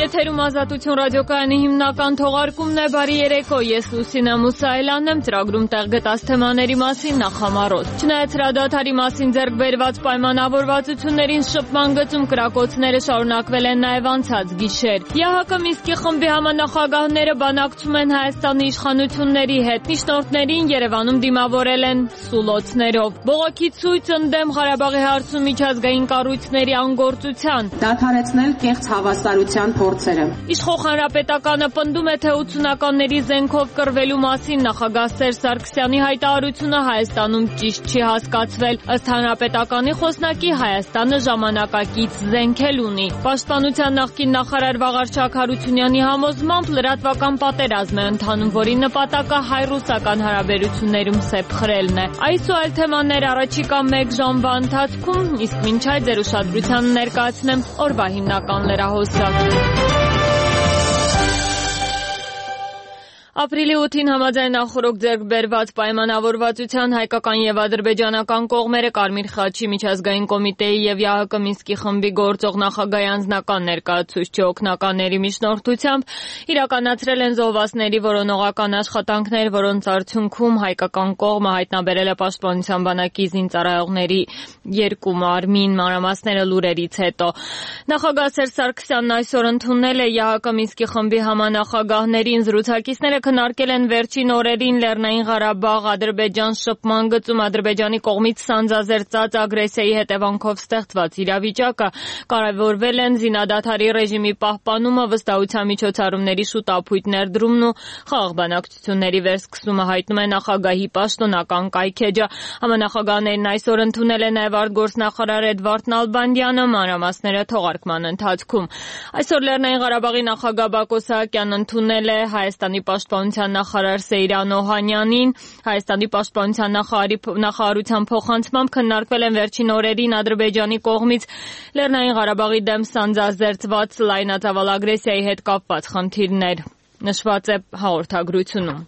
Եթերում Ազատություն ռադիոկայանի հիմնական թողարկումն է, բարի երեկո, ես Լուսինե Մուսայելյանն եմ, ծրագրում տեղ գտած թեմաների մասին նախամարոտ։ Չնայած հրադադարի մասին ձեռք բերված պայմանավորվածություններին շփման գծում կրակոցները շարունակվել են նաև անցած գիշեր։ ԵԱՀԿ Մինսկի խմբի համանախագահները բանակցում են Հայաստանի իշխանությունների հետ, միջնորդներին Երևանում դիմավորել են սուլոցներով։ Բողոքի ցույց ընդդեմ Ղարաբաղի հարցում միջազգային կառույցների անգործության։ Դադարեցնել կեղծ հավասարության փորձերը։ Իշխող հանրապետականը պնդում է, թե 80-ականների զենքով կռվելու մասին նախագահ Սերժ Սարգսյանի հայտարարությունը Հայաստանում ճիշտ չի հասկացվել։ Ըստ հանրապետականի խոսնակի, Հայաստանը ժամանակակից զենքել ունի։ Պաշտպանության նախկին նախարար Վաղարշակ Հարությունյանի համոզմամբ լրատվական պատերազմ է ընթանում, որի նպատակը հայ-ռուսական հարաբերություններում սեպ խրելն է։ Այս ու այլ թեմաներ առաջիկա 1 ժամվա ընթացքում, իսկ մինչ այդ ձեր ուշադրությանը ներկայացնեմ օրվա հիմնական լրահոսը։ Ապրիլի 8-ին համաձայն նախորդ ձեռք բերված պայմանավորվածության հայկական եւ ադրբեջանական կողմերը Կարմիր խաչի միջազգային կոմիտեի եւ ԵԱՀԿ Մինսկի խմբի գործող նախագահի անձնական ներկայացուցչի օգնականների միջնորդությամբ իրականացրել են զոհվածների որոնողական աշխատանքներ, որոնց արդյունքում հայկական կողմը հայտնաբերել է պաշտպանության բանակի զինծառայողների 2 մարմին, մանրամասները լուրերից հետո։ Նախագահ Սերժ Սարգսյանն այսօր ընդունել է ԵԱՀԿ Մինսկի խմբի համանախագահներին, զրուցակիցները քննարկել են վերջին օրերին Լեռնային Ղարաբաղ Ադրբեջան շփման գծում Ադրբեջանի կողմից սանձազերծած ագրեսիայի հետևանքով ստեղծված իրավիճակը, կարևորվել են զինադադարի ռեժիմի պահպանումը, վստահության միջոցառումների շուտ ապույտ ներդրումն ու խաղաղ բանակցությունների վերսկսումը, հայտնում է նախագահի պաշտոնական կայքեջը։ Համանախագահներն այսօր ընդունել է նաև արտգործնախարար Էդվարդ Նալբանդյանը, մանրամասները թողարկման ընթացքում։ Այսօր Լեռնային Ղարաբաղի նախագահ Բակո Սահակյանն ընդունել է Հայաստանի պաշտպանության նախարար Սեյրան Օհանյանին։ Հայաստանի պաշտպանության նախարարության փոխանցմամբ քննարկվել են վերջին օրերին Ադրբեջանի կողմից Լեռնային Ղարաբաղի դեմ սանձազերծված լայնածավալ ագրեսիայի հետ կապված խնդիրներ, նշված է հաղորդագրությունում։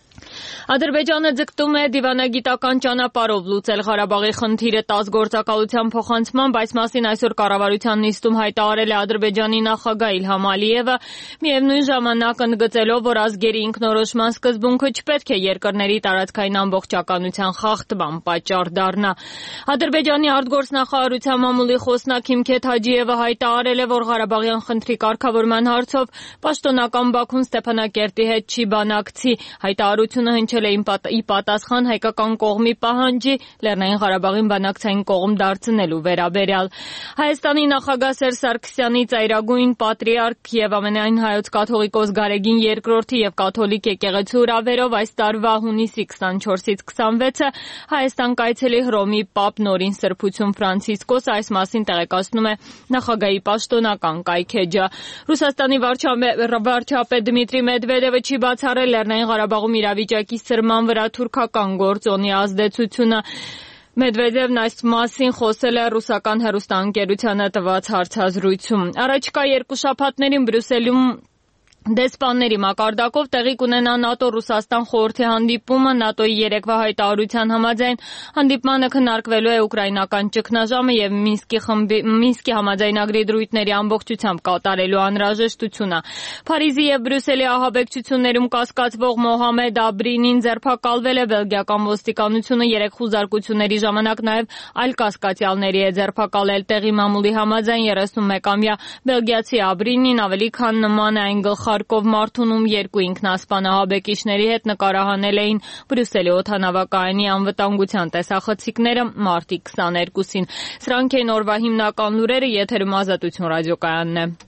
Ադրբեջանը ձգտում է դիվանագիտական ճանապարհով լուծել Ղարաբաղի խնդիրը 10 գործակալության փոխանցմամբ, այս մասին այսօր կառավարության նիստում հայտարարել է Ադրբեջանի նախագահ Իլհամ Ալիևը, միևնույն ժամանակ ընդգծելով, որ ազգերի ինքնորոշման սկզբունքը չպետք է երկրների տարածքային ամբողջականության խախտման պատճառ դառնա։ Ադրբեջանի արտգործնախարարության մամուլի խոսնակ Հիմքեթ Հաջիևը հայտարարել է, որ Ղարաբաղյան խնդրի կարգավորման հարցով պաշտոնական Բաքուն Ստեփանակերտի հետ չի բանակցի։ Հայտարարությունը հնչել է ի պատասխան հայկական կողմի պահանջի Լեռնային Ղարաբաղին բանակցային կողմ դարձնելու վերաբերյալ։ Հայաստանի նախագահ Սերժ Սարգսյանի ծայրագույն պատրիարք եւ ամենայն հայոց կաթողիկոս Գարեգին II եւ կաթոլիկ եկեղեցու հրավերով այս տարվա հունիսի 24-ից 26-ը Հայաստան կայցելի Հռոմի Պապ Նորին Սրբություն Ֆրանցիսկոս, այս մասին տեղեկացնում է նախագահի պաշտոնական կայքեջը։ Ռուսաստանի վարչապետ Դմիտրի Մեդվեդևը չի բացառել Լեռնային Ղարաբաղում իրավիճակի սրման վրա թուրքական գործոնի ազդեցությունը։ Մեդվեդևն այս մասին խոսել է ռուսական հեռուստաընկերությանը տված հարցազրույցում։ Առաջիկա 2 շաբաթներին Բրյուսելում դեսպանների մակարդակով տեղի կունենա ՆԱՏՕ-Ռուսաստան խորհրդի հանդիպումը։ ՆԱՏՕ-ի երեկվա հայտարարության համաձայն հանդիպմանը քննարկվելու է ուկրաինական ճգնաժամը եւ Մինսկի համաձայնագրի դրույթների ամբողջությամբ կատարելու անհրաժեշտությունը։ Փարիզի եւ Բրյուսելի ահաբեկչություններում կասկածվող Մոհամեդ Աբրինին ձերբակալվել է։ Բելգիական ոստիկանությունը 3 խուզարկությունների ժամանակ նաեւ այլ կասկածյալների է ձերբակալել։ Տեղի մամուլի համաձայն 31-ամյա բելգիացի Աբրինին ավելի քան նման է այն գլխարկով մարդունում 2 ինքնասպան ահաբեկիչների հետ նկարահանել էին Բրյուսելի օդանավակայանի անվտանգության տեսախցիկները մարտի 22-ին։ Սրանք էին օրվա հիմնական լուրերը, եթերում Ազատություն ռադիոկայանն է։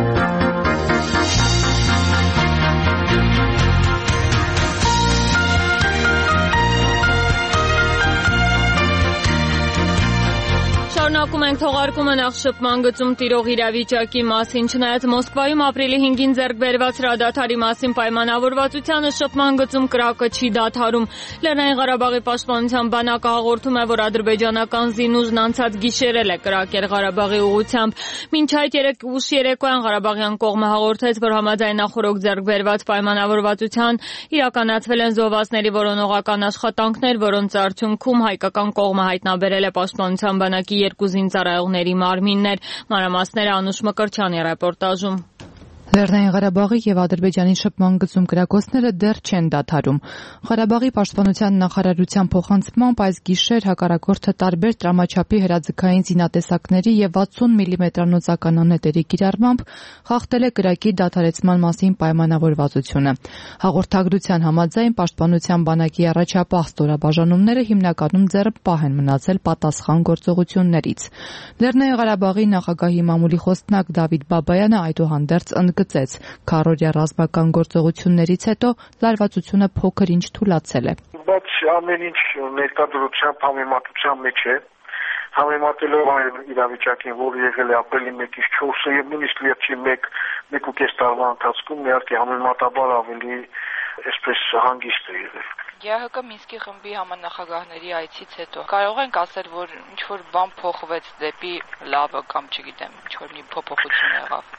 Շարունակում ենք թողարկումը նախ շփման գծում տիրող իրավիճակի մասին։ Չնայած Մոսկվայում ապրիլի 5-ին ձեռք բերված հրադադարի մասին պայմանավորվածությանը շփման գծում կրակը չի դադարում։ Լեռնային Ղարաբաղի պաշտպանության բանակը հաղորդում է, որ ադրբեջանական զինուժն անցած գիշերել է կրակել Ղարաբաղի ուղղությամբ։ Մինչ այդ ուշ երեկոյան ղարաբաղյան կողմը հաղորդեց, որ համաձայն նախորդ ձեռք բերված պայմանավորվածության իրականացվել են զոհվածների որոնողական աշխատանքներ, որոնց արդյունքում հայկական կողմը հայտնաբերել է պաշտպանության բանակի 2 զինծառայողների մարմիններ։ Մանրամասները Անուշ Մկրտչյանի ռեպորտաժում։ Լեռնային Ղարաբաղի եւ Ադրբեջանի շփման գծում կրակոցները դեռ չեն դադարում։ Ղարաբաղի պաշտպանության նախարարության փոխանցմամբ այս գիշեր հակառակորդը տարբեր տրամաչափի հրաձգային զինատեսակների եւ 60 մմ-անոց ականանետերի կիրառմամբ խախտել է կրակի դադարեցման մասին պայմանավորվածությունը։ Հաղորդագրության համաձայն պաշտպանության բանակի առաջապահ ստորաբաժանումները հիմնականում ձեռնպահ են մնացել պատասխան գործողություններից։ Լեռնային Ղարաբաղի նախագահի մամուլի խոսնակ Դավիթ Բաբայանը այդուհանդերձ գծեց քառօրյա ռազմական գործողություններից հետո լարվածությունը փոքր-ինչ թուլացել է։ Բայց ամեն ինչ ներկայությամբ համեմատության մեջ է, համեմատելով այն իրավիճակին, որ եղել է ապրիլի 1-ից 4-ը եւ նույնիսկ վերջի 1.5 տարվա ընթացքում իհարկե համեմատաբար ավելի այսպես հանգիստ է եղել։ ԵԱՀԿ Մինսկի խմբի համանախագահների այցից հետո կարող ենք ասել, որ ինչ-որ բան փոխվեց դեպի լավը կամ չգիտեմ, ինչ-որ մի փոփոխություն եղավ։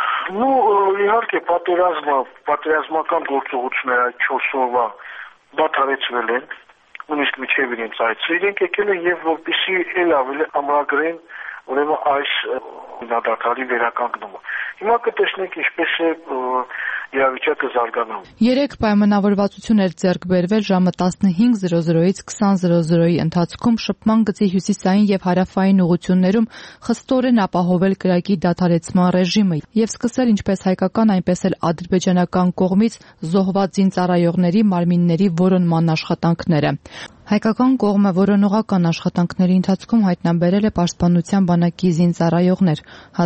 Իհարկե պատերազմական գործողությունները այդ 4 օրվա դադարեցվել են, նույնիսկ միջև իրենց այցը իրենք եկել են եւ որպեսզի ել ավելի ամրագրեն ուրեմն այս դադարի վերականգնումը։ Հիմա կտեսնենք ինչպես է իրավիճակը զարգանում։ 3 պայմանավորվածություն էր ձեռք բերվել ժամը 15:00-ից 20:00-ի ընթացքում շփման գծի հյուսիսային եւ հարավային ուղություններում խստորեն ապահովել կրակի դադարեցման ռեժիմը եւ սկսել ինչպես հայկական, այնպես էլ ադրբեջանական կողմից զոհված զինծառայողների մարմինների որոնման աշխատանքները։ Հայկական կողմը որոնողական աշխատանքների ընթացքում հայտնաբերել է պաշտպանության բանակի զինծառայողներ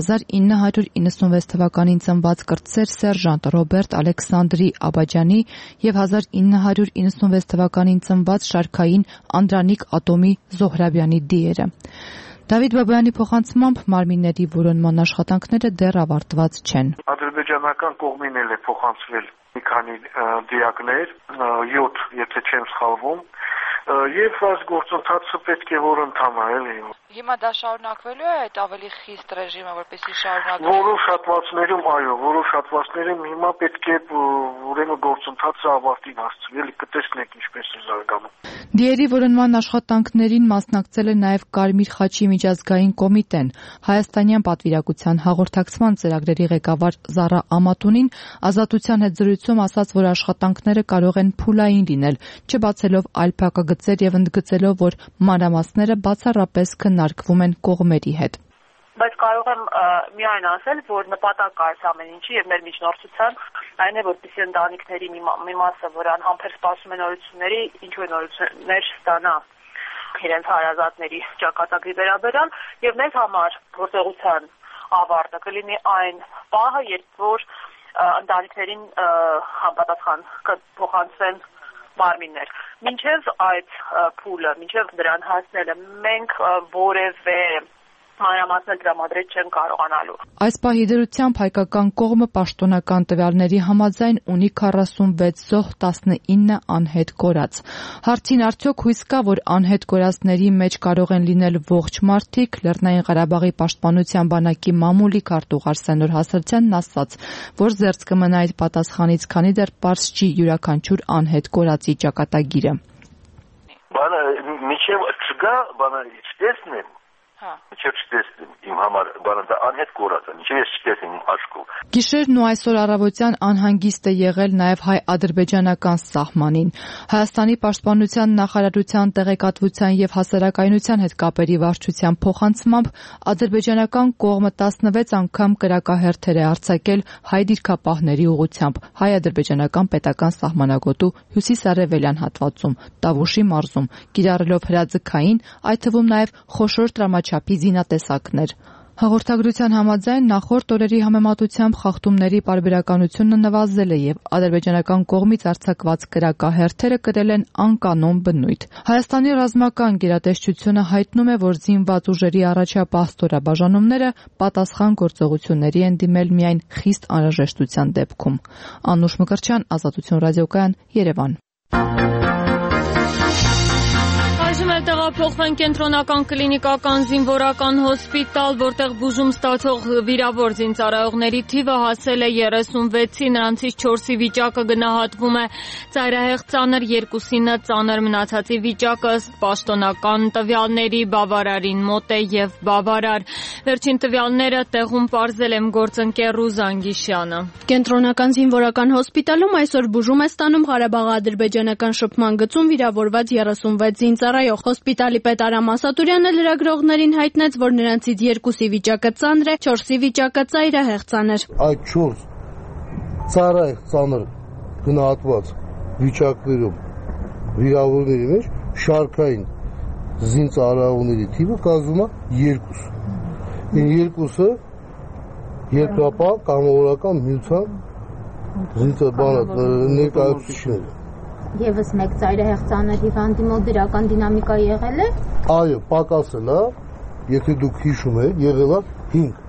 1996 թվականին ծնված կրտսեր սերժանտ Ռոբերտ Ալեքսանդրի Աբաջանի եւ 1996 թվականին ծնված շարքային Անդրանիկ Ատոմի Զոհրաբյանի դիերը։ Դավիթ Բաբայանի փոխանցմամբ մարմինների որոնման աշխատանքները դեռ ավարտված չեն։ Ադրբեջանական կողմին էլ է փոխանցվել մի քանի դիակներ, 7, եթե չեմ սխալվում, եւ այս գործընթացը պետք է որ ընթանա, էլի։ Հիմա դա շարունակվելու է այդ ավելի խիստ ռեժիմը, որպեսզի շարունակվի։ Որոշ հատվածներում հիմա պետք է ուրեմն գործընթացը ավարտին հասցվի, էլի կտեսնենք ինչպես է զարգանում։ Դիերի որոնման աշխատանքներին մասնակցել է նաև Կարմիր խաչի միջազգային կոմիտեն։ Հայաստանյան պատվիրակության հաղորդակցման ծրագրերի ղեկավար Զարա Ամատունին ազատության հետ զրույցում ասաց, որ աշխատանքները կարող են փուլային լինել, չբացելով այլ փակագծեր եւ ընդգծելով, որ մանրամասները բացառապես քննարկվում են կողմերի հետ։ Բայց կարող եմ միայն ասել, որ նպատակը այս ամեն ինչի եւ մեր միջնորդության այն է, որպեսզի ընտանիքների մի մասը, որ անհամբեր սպասում են նորությունների, ինչ-որ նորություններ ստանա իրենց հարազատների ճակատագրի վերաբերյալ եւ մեզ համար գործողության ավարտը կլինի այն պահը, երբ որ ընտանիքներին համապատասխան կփոխանցվեն մարմիններ։ Մինչև այդ փուլը, մինչև դրան հասնելը մենք որևէ մանրամասներ տրամադրել չեն կարողանալու։ Այս պահի դրությամբ հայկական կողմը պաշտոնական տվյալների համաձայն ունի 46 զոհ, 19 անհետ կորած։ Հարցին արդյոք հույս կա, որ անհետ կորածների մեջ կարող են լինել ողջ մարդիկ, Լեռնային Ղարաբաղի պաշտպանության բանակի մամուլի քարտուղար Սենոր Հասարցյանն ասաց, որ զերծ կմնա այդ պատասխանից, քանի դեռ պարզ չի յուրաքանչյուր անհետ կորածի ճակատագիրը։ Բանը միջև չգա, բանը չտեսնեմ։ Մինչև չտեսնեմ իմ համար բանը դա անհետ կորած է, մինչև ես չտեսնեմ իմ աչքով։ Գիշերն ու այսօր առավոտյան անհանգիստ է եղել նաև հայ-ադրբեջանական սահմանին։ Հայաստանի պաշտպանության նախարարության տեղեկատվության եւ հասարակայնության հետ կապերի վարչության փոխանցմամբ ադրբեջանական կողմը 16 անգամ կրակահերթեր է արձակել հայ դիրքապահների ուղղությամբ հայ-ադրբեջանական պետական սահմանագոտու հյուսիսարևելյան հատվածում, Տավուշի մարզում, կիրառելով հրաձգային, այդ թվում նաև խոշոր տրամաչափի զինատեսակներ։ Հաղորդագրության համաձայն նախորդ օրերի համեմատությամբ խախտումների պարբերականությունը նվազել է եւ ադրբեջանական կողմից արձակված կրակահերթերը կրել են անկանոն բնույթ։ Հայաստանի ռազմական գերատեսչությունը հայտնում է, որ զինված ուժերի առաջապահ ստորաբաժանումները պատասխան գործողությունների են դիմել միայն խիստ անհրաժեշտության դեպքում։ Անուշ Մկրտչյան, Ազատություն ռադիոկայան, Երևան։ Որոշում է տեղափոխվեն կենտրոնական կլինիկական զինվորական հոսպիտալ, որտեղ բուժում ստացող վիրավոր զինծառայողների թիվը հասել է 36-ի, նրանցից 4-ի վիճակը գնահատվում է ծայրահեղ ծանր, 2-ինը ծանր, մնացածի վիճակը ըստ պաշտոնական տվյալների բավարարին մոտ է եւ բավարար։ Վերջին տվյալները տեղում պարզել եմ գործընկեր Ռուզան Գիշյանը։ Կենտրոնական զինվորական հոսպիտալում այսօր բուժում է ստանում Ղարաբաղ-ադրբեջանական շփման գծում վիրավորված 36 զինծառայող։ Հոսպիտալի պետ Արամ Ասատուրյանը լրագրողներին հայտնեց, որ նրանցից 2-ի վիճակը ծանր է, 4-ի վիճակը ծայրահեղ ծանր։ Այդ 4 ծայրահեղ ծանր գնահատված վիճակներում վիրավորների մեջ շարքային զինծառայողների թիվը կազմում է 2։ Այն 2-ը երկրապահ կամավորական միության ներկայացուցիչներ։ Եվս մեկ ծայրահեղ ծանր հիվանդի մոտ դրական դինամիկա եղել է։ Այո, պակասել է, եթե դուք հիշում եք, եղել է 5։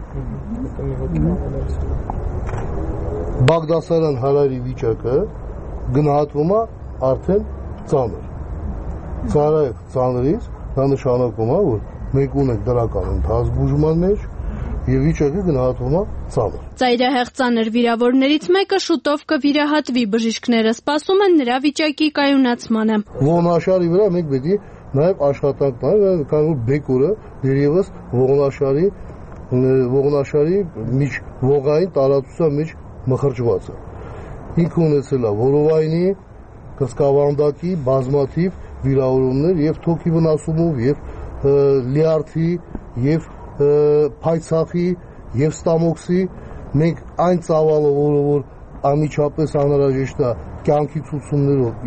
Բաղդասարյան Հարարի վիճակը գնահատվում է արդեն ծանր։ Ծայրահեղ ծանրից դա նշանակում է, որ մենք ունենք դրական ընթաց բուժման մեջ եւ վիճակը գնահատվում է ծանր։ Ծայրահեղ ծանր վիրավորներից մեկը շուտով կվիրահատվի, բժիշկները սպասում են նրա վիճակի կայունացմանը։ Ողնաշարի վրա մենք պետք է նաեւ աշխատանք տանք, քանի որ բեկորը դերևս ողնաշարի միջ ողային տարածության մեջ մխրճված է։ Ինքը ունեցել է որովայնի, կսկավանդակի, բազմաթիվ վիրավորումներ եւ թոքի վնասումով եւ լիարդի եւ փայցախի եւ ստամոքսի մենք այն ծավալը, որ անմիջապես անհրաժեշտ է կյանքի ցուցումներով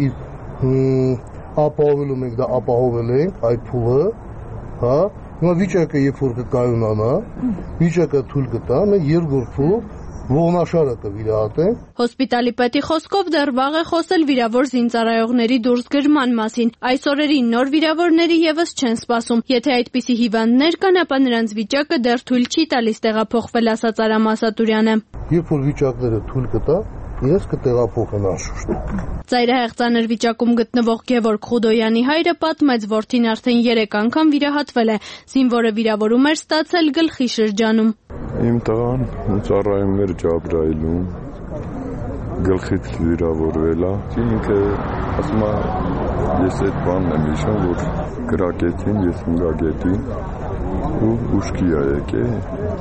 իր ապահովելու մենք դա ապահովել ենք այդ փուլը, հա, հիմա վիճակը երբ որ կկայունանա, վիճակը թույլ կտա, մենք երկրորդ փուլով ողնաշարը կվիրահատենք։ Հոսպիտալի պետի խոսքով դեռ վաղ է խոսել վիրավոր զինծառայողների դուրս գրման մասին։ Այս օրերին նոր վիրավորների եւս չեն սպասում։ Եթե այդպիսի հիվանդներ կան, ապա նրանց վիճակը դեռ թույլ չի տալիս տեղափոխվել, ասաց Արամ Ասատուրյանը։ Երբ որ վիճակները թույլ կտա, իրենց կտեղափոխեն անշուշտ։ Ծայրահեղ ծանր վիճակում գտնվող Գևորգ Խուդոյանի հայրը պատմեց, որդին արդեն 3 անգամ վիրահատվել է։ Զինվորը վիրավորում էր ստացել գլխի շրջանում։ Իմ տղան ծառայումներ Ջաբրայիլում գլխից վիրավորվել է։ Ինքը ասում է, ես այդ բանն եմ հիշում, որ կրակեցին, ես ինգագետին ու ուշքի ա եկել,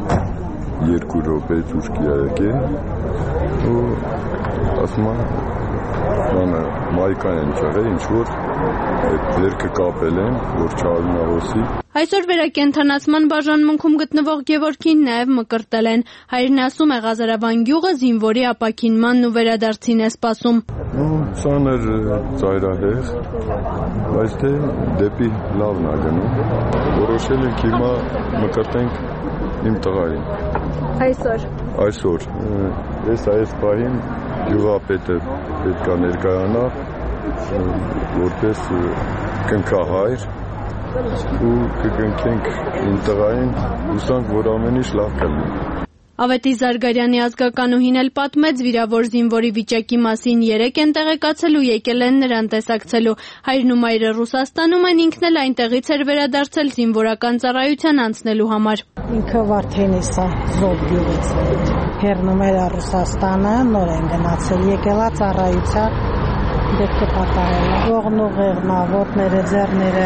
2 րոպեից ուշքի ա եկել ու ասում է, բանը մայկան են ճեղել, ինչ որ այդ վերքը կապել են, որ չարունահոսի։ Այսօր վերակենդանացման բաժանմունքում գտնվող Գևորգին նաև մկրտել են։ Հայրն ասում է, Ղազարավան գյուղը զինվորի ապաքինմանն ու վերադարձին է սպասում։ Ծանր ծայրահեղ, բայց թե դեպի լավն է գնում։ Որոշել ենք հիմա մկրտենք իմ տղային։ Այսօր։ Այս պահին գյուղապետը պետք է ներկայանա որպես կնքահայր ու կգնքենք իմ տղային, հուսանք, որ ամեն ինչ լավ կլինի։ Ավետիս Զարգարյանի ազգականուհին էլ պատմեց վիրավոր զինվորի վիճակի մասին, 3 են տեղեկացել ու եկել են նրան տեսակցելու։ Հայրն ու մայրը Ռուսաստանում են, ինքն էլ այնտեղից էր վերադարձել զինվորական ծառայության անցնելու համար։ Ինքը Վարդենիս է, Զոտ գյուղից։ Հեռնում էր Ռուսաստանը, նոր են գնացել, եկել է ծառայության դեպքը կատարել։ Ողն ու ղեղնա, ոտները, ձեռները։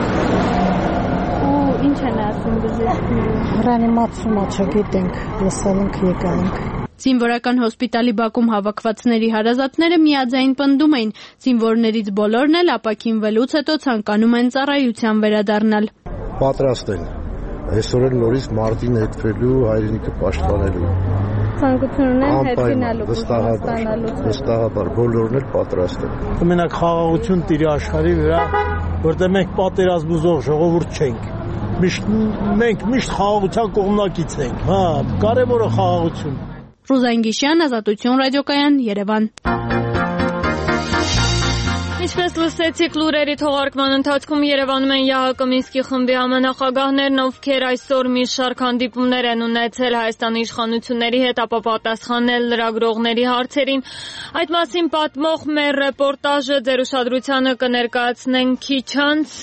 Ինչ են ասում բժիշկները։ Ռեանիմացիա չգիտենք, լսել ենք, եկել ենք։ Զինվորական հոսպիտալի բակում հավաքվածների հարազատները միաձայն պնդում էին, զինվորներից բոլորն էլ ապաքինվելուց հետո ցանկանում են ծառայության վերադառնալ։ Պատրաստ են այսօր էլ նորից մարտին հետվելու, հայրենիքը պաշտպանելու։ Ցանկություն ունեն հետգնալու, վստահաբար բոլորն էլ պատրաստ են։ Կմենակ խաղաղություն տիրի աշխարհի վրա, որտեղ մենք պատերազմ ուզող ժողովուրդ չենք։ Մենք միշտ խաղաղության կողմնակից ենք, հա, կարևորը խաղաղություն։ Ռուզան Գիշյան, Ազատություն ռադիոկայան, Երևան։ Ինչպես լսեցիք լուրերի թողարկման ընթացքում Երևանում են ԵԱՀԿ Մինսկի խմբի համանախագահներն, ովքեր այսօր մի շարք հանդիպումներ են ունեցել Հայաստանի իշխանությունների հետ, ապա պատասխանել լրագրողների հարցերին։ Այդ մասին պատմող մեր ռեպորտաժը ձեր ուշադրությանը կներկայացնենք քիչ անց։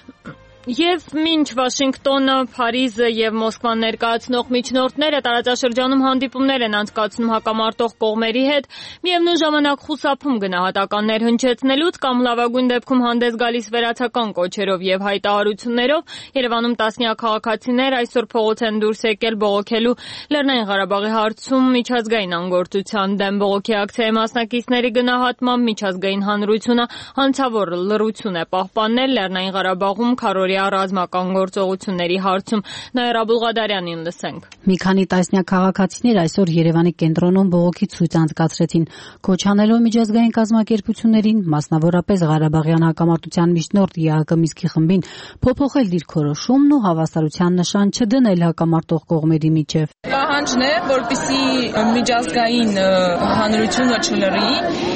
Եվ մինչ Վաշինգտոնը, Փարիզը եւ Մոսկվան ներկայացնող միջնորդները տարածաշրջանում հանդիպումներ են անցկացնում հակամարտող կողմերի հետ, միևնույն ժամանակ խուսափում գնահատականներ հնչեցնելուց կամ լավագույն դեպքում հանդես գալիս վերացական կոչերով եւ հայտարարություններով, Երևանում տասնյակ քաղաքացիներ այսօր փողոց են դուրս եկել բողոքելու Լեռնային Ղարաբաղի հարցում միջազգային անգործության դեմ։ Բողոքի ակցիայի մասնակիցների գնահատմամբ միջազգային հանրությունը հանցավոր լռություն է պահպանել Լեռնային Ղարաբաղում քարորիա ռազմական գործողությունների հարցում։ Նաիրա Բուլղադարյանին լսենք։ Մի քանի տասնյակ քաղաքացիներ այսօր Երևանի կենտրոնում բողոքի ցույց անցկացրեցին, կոչ անելով միջազգային կազմակերպություններին, մասնավորապես Ղարաբաղյան հակամարտության միջնորդ ԵԱՀԿ Մինսկի խմբին, փոփոխել դիրքորոշումն ու հավասարության նշան չդնել հակամարտող կողմերի միջև։ Պահանջն է, որպեսզի միջազգային հանրությունը չլռի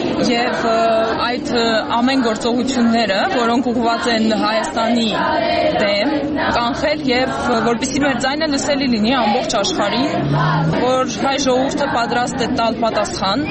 եւ այդ ամեն գործողությունները, որոնք ուղղված են Հայաստանի դեմ, կանխել եւ որպեսզի մեր ձայնը լսելի լինի ամբողջ աշխարհին, որ հայ ժողովուրդը պատրաստ է տալ պատասխան։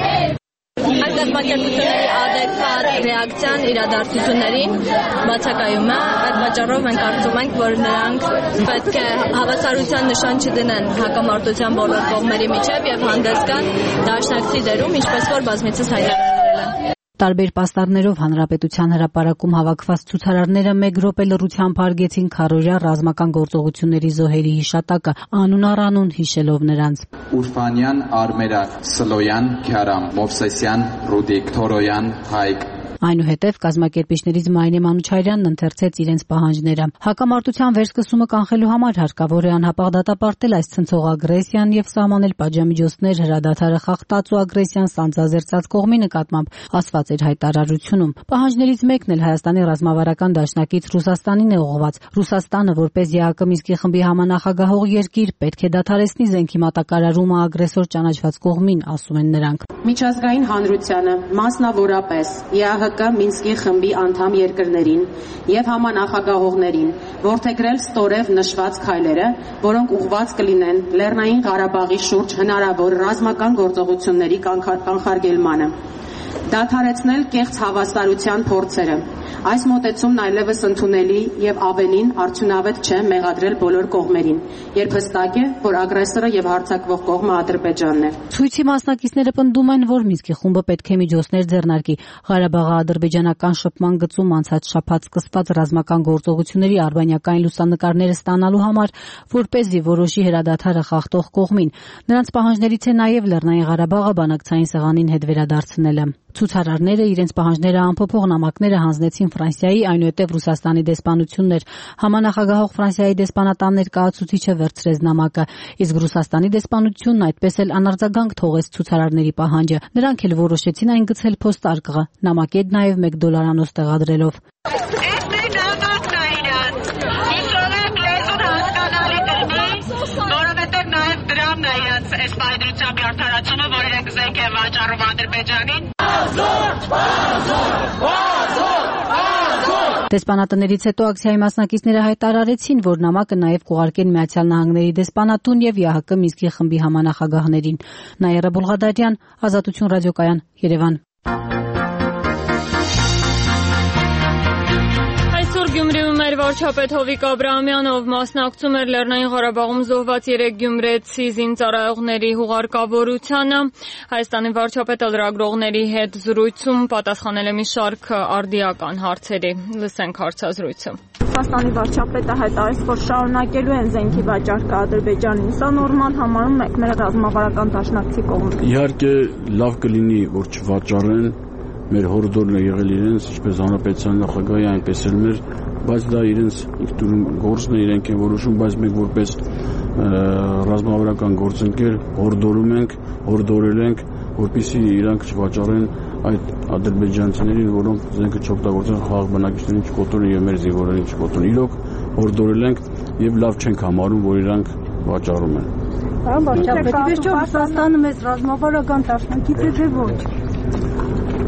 Այդ կազմակերպությունների adekvat ռեակցիան իրադարձություններին բացակայում է, այդ պատճառով մենք կարծում ենք, որ նրանք պետք է հավասարության նշան չդնեն հակամարտության բոլոր կողմերի միջև եւ հանդես գան դաշնակցի դերում, ինչպես որ բազմիցս հայտարարել են։ Տարբեր պաստառներով Հանրապետության հրապարակում հավաքված ցուցարարները մեկ րոպե լռությամբ հարգեցին քարորիա ռազմական գործողությունների զոհերի հիշատակը, անուն առ անուն հիշելով նրանց։ Ուրֆանյան, Արմերակ, Սլոյան, Քյարամ, Մովսեսյան, Ռուդիկ, Թորոյան, Հայկ։ Այնուհետև կազմակերպիչներից Մայնե Մանուչարյանն ընթերցեց իրենց պահանջները։ Հակամարտության վերսկսումը կանխելու համար հարկավոր է անհապաղ դատապարտել այս ցնցող ագրեսիան եւ սահմանել պատժամիջոցներ հրադադարը խախտած ու ագրեսիան սանձազերծած կողմի նկատմամբ, ասված էր հայտարարությունում։ Պահանջներից մեկն էլ Հայաստանի ռազմավարական դաշնակից Ռուսաստանին է ուղղված։ Ռուսաստանը, որպես ԵԱՀԿ Մինսկի խմբի համանախագահող երկիր, պետք է դադարեցնի զենքի մատակարարումը ագրեսոր ճանաչված կողմին, ասում են նրանք։ Միջազգային հանրությանը, մասնավորապես ԵԱՀԿ Մինսկի խմբի անդամ երկրներին եւ համանախագահողներին որդեգրել ստորև նշված քայլերը, որոնք ուղղված կլինեն Լեռնային Ղարաբաղի շուրջ հնարավոր ռազմական գործողությունների կանխարգելմանը, դադարեցնել կեղծ հավասարության փորձերը։ Այս մոտեցումն այլևս ընդունելի եւ ավելին արդյունավետ չէ մեղադրել բոլոր կողմերին, երբ հստակ է, որ ագրեսորը եւ հարձակվող կողմը Ադրբեջանն է։ Ցույցի մասնակիցները պնդում են, որ Մինսկի խումբը պետք է միջոցներ ձեռնարկի Ղարաբաղի ադրբեջանական շփման գծում անցած շաբաթ սկսված ռազմական գործողությունների արբանյակային լուսանկարները ստանալու համար, որպեսզի որոշի հրադադարը խախտող կողմին։ Նրանց պահանջներից է նաեւ Լեռնային Ղարաբաղը բանակցային սեղանին հետ վերադարձնելը։ Ցուցարարները իրենց պահանջները անփոփոխ նամակները հանձնեցին Ֆրանսիայի, այնուհետև Ռուսաստանի դեսպանություններ։ Համանախագահող Ֆրանսիայի դեսպանատան ներկայացուցիչը վերցրեց նամակը, իսկ Ռուսաստանի դեսպանությունն այդպես էլ անարձագանք թողեց ցուցարարների պահանջը։ Նրանք էլ որոշեցին այն գցել փոստարկղը, նամակետ նաև $1 տեղադրելով։ Այս պայմանությամբ արդարացումը, որ իրենք զենք են վաճառում Ադրբեջանին։ Դեսպանատներից հետո ակցիայի մասնակիցները հայտարարեցին, որ նամակը նաև կուղարկեն Միացյալ Նահանգների դեսպանատուն եւ ԵԱՀԿ Մինսկի խմբի համանախագահներին։ Նաիրա Բուլղադարյան, Ազատություն ռադիոկայան, Երևան։ Գյումրիում մեր վարչապետ Հովիկ Աբրահամյանով մասնակցում էր Լեռնային Ղարաբաղում զոհված 3 գյումրեցի զինծառայողների հուղարկավորությանը։ Հայաստանի վարչապետը լրագրողների հետ զրույցում պատասխանել է մի շարք արդիական հարցերի։ Լսենք հարցազրույցը։ Ռուսաստանի վարչապետը հայտարարեց, որ շարունակելու են զենքի վաճառքը Ադրբեջանին։ Սա նորմալ համարում եք մեր ռազմավարական դաշնակցի կողմից։ Իհարկե լավ կլինի, որ չվաճառեն, մեր հորդորն է եղել իրենց, ինչպես հանրապետության նախագահի, այնպես էլ մեր, բայց դա իրենց ինքնուրույն գործն է, իրենք են որոշում, բայց մենք որպես ռազմավարական գործընկեր հորդորել ենք, որպեսզի իրանք չվաճառեն այդ ադրբեջանցիներին, որոնք զենքը չօգտագործեն խաղաղ բնակիչներին չկոտորեն եւ մեր զինվորներին չկոտորեն։ Իրոք հորդորել ենք եւ լավ չենք համարում, որ իրանք վաճառում են։ Պարոն վարչապետ, վերջո Ռուսաստանը մեծ ռազմավարական դաշնակից է, թե ոչ։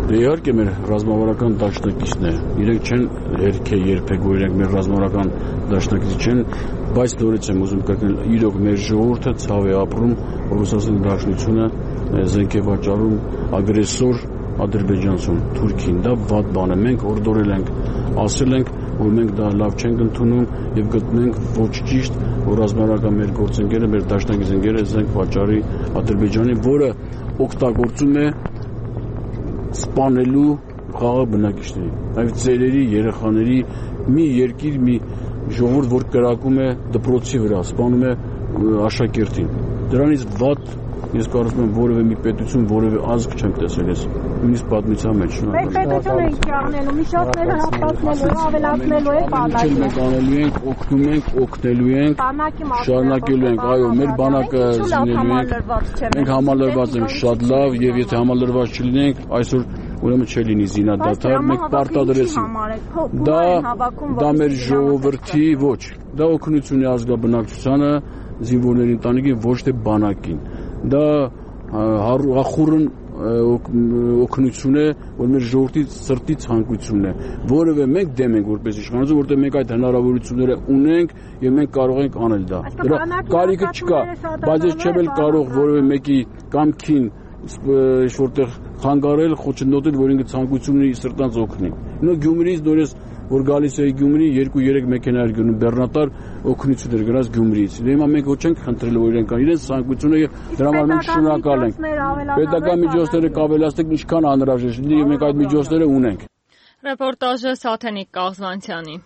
Դե իհարկե մեր ռազմավարական դաշնակիցն է։ Իրենք չեն հերքե երբեք, որ իրենք մեր ռազմավարական դաշնակիցը չեն, բայց նորից եմ ուզում կրկնել, իրոք մեր ժողովուրդը ցավ է ապրում, որ Ռուսաստանի Դաշնությունը զենք է վաճառում ագրեսոր Ադրբեջանցուն, Թուրքին, դա վատ բան է։ Մենք օրդորել ենք, ասել ենք, որ մենք դա լավ չենք ընդունում եւ գտնենք ոչ ճիշտ, որ ռազմավարական մեր գործընկերը, մեր դաշնակից ընկերը զենք վաճառի Ադրբեջանին, որը օգտագործում է սպանելու խաղաղ բնակիչների, այլ ծերերի, երեխաների, մի երկիր, մի ժողովուրդ, որ կրակում է դպրոցի վրա, սպանում է աշակերտին։ Դրանից վատ ես կարծում եմ որևէ մի պետություն, որևէ ազգ չեմ տեսել ես, նույնիսկ պատմության մեջ։ Մեր պետությունը ինչ է անելու, միջոցները հաստատնելու, ավելացնելու է բանակը։ Մենք անելու ենք, օգնում ենք, օգնելու ենք, շարունակելու ենք, այո, մեր բանակը զինելու ենք, մենք համալրված ենք շատ լավ եւ եթե համալրված չլինենք, այսօր ուրեմն չի լինի զինադադար, մենք պարտադրեցինք։ Դա մեր ժողովրդի ոչ, դա օգնություն է ազգաբնակչությանը, զինվորների ընտանիքին, ոչ թե բանակին։ Դա ախորն օգնություն է, որ մեր ժողովրդի սրտի ցանկությունն է, որովհետև մենք դեմ ենք որպես իշխանություն, որտեղ մենք այդ հնարավորությունները ունենք եւ մենք կարող ենք անել դա։ Դրա կարիքը չկա, բայց ես չեմ էլ կարող որևէ մեկի կամքին ինչ-որտեղ խանգարել, խոչընդոտել, որ ինքը ցանկություն ունի սրտանց օգնի։ Նույն Գյումրիից նորից որ գալիս է Գյումրի 2-3 մեքենա էր գնում բեռնատար օգնություն էր գնաց Գյումրիից։ Հիմա մենք ոչ ենք խնդրել որ իրենք կան, իրենց ցանկությունը դրա համար մենք շնորհակալ ենք։ Պետական միջոցները կավելացնենք ինչքան անհրաժեշտ լինի եւ մենք այդ միջոցները ունենք։ Ռեպորտաժը Սաթենիկ Կաղզվանցյանի։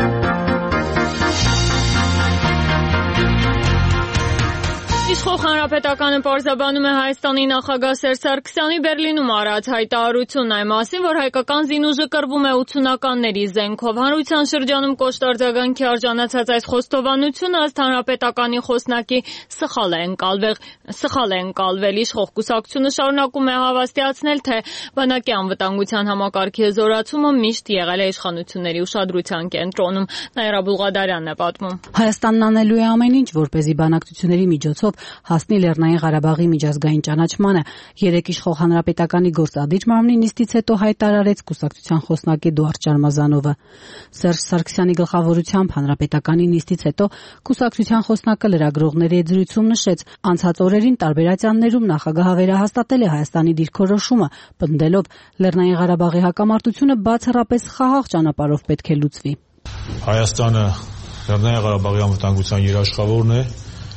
Իշխող հանրապետականը պարզաբանում է Հայաստանի նախագահ Սերժ Սարգսյանի Բերլինում արած հայտարարությունն այն մասին, որ հայկական զինուժը կռվում է 80-ականների զենքով։ Հանրության շրջանում կոշտ արժանացած այս խոստովանությունը ըստ հանրապետականի խոսնակի սխալ է ընկալվել։ Իշխող կուսակցությունը շարունակում է հավաստիացնել, թե բանակի անվտանգության համակարգի հզորացումը միշտ եղել է իշխանությունների ուշադրության կենտրոնում։ Նաիրա Բուլղադարյանն է պատմում։ Հայաստանն անելու է ամեն ինչ, որպեսզի բանակցությունների միջոցով հասնի Լեռնային Ղարաբաղի միջազգային ճանաչմանը։ Երեկ իշխող հանրապետականի գործադիր մարմնի նիստից հետո հայտարարեց կուսակցության խոսնակ Էդուարդ Շարմազանովը։ Սերժ Սարգսյանի գլխավորությամբ հանրապետականի նիստից հետո կուսակցության խոսնակը լրագրողների հետ զրույցում նշեց, անցած օրերին տարբեր ատյաններում նախագահը վերահաստատել է Հայաստանի դիրքորոշումը, պնդելով Լեռնային Ղարաբաղի հակամարտությունը բացառապես խաղաղ ճանապարհով պետք է լուծվի։ Հայաստանը Լեռնային Ղարաբաղի անվտանգության երաշխավորն է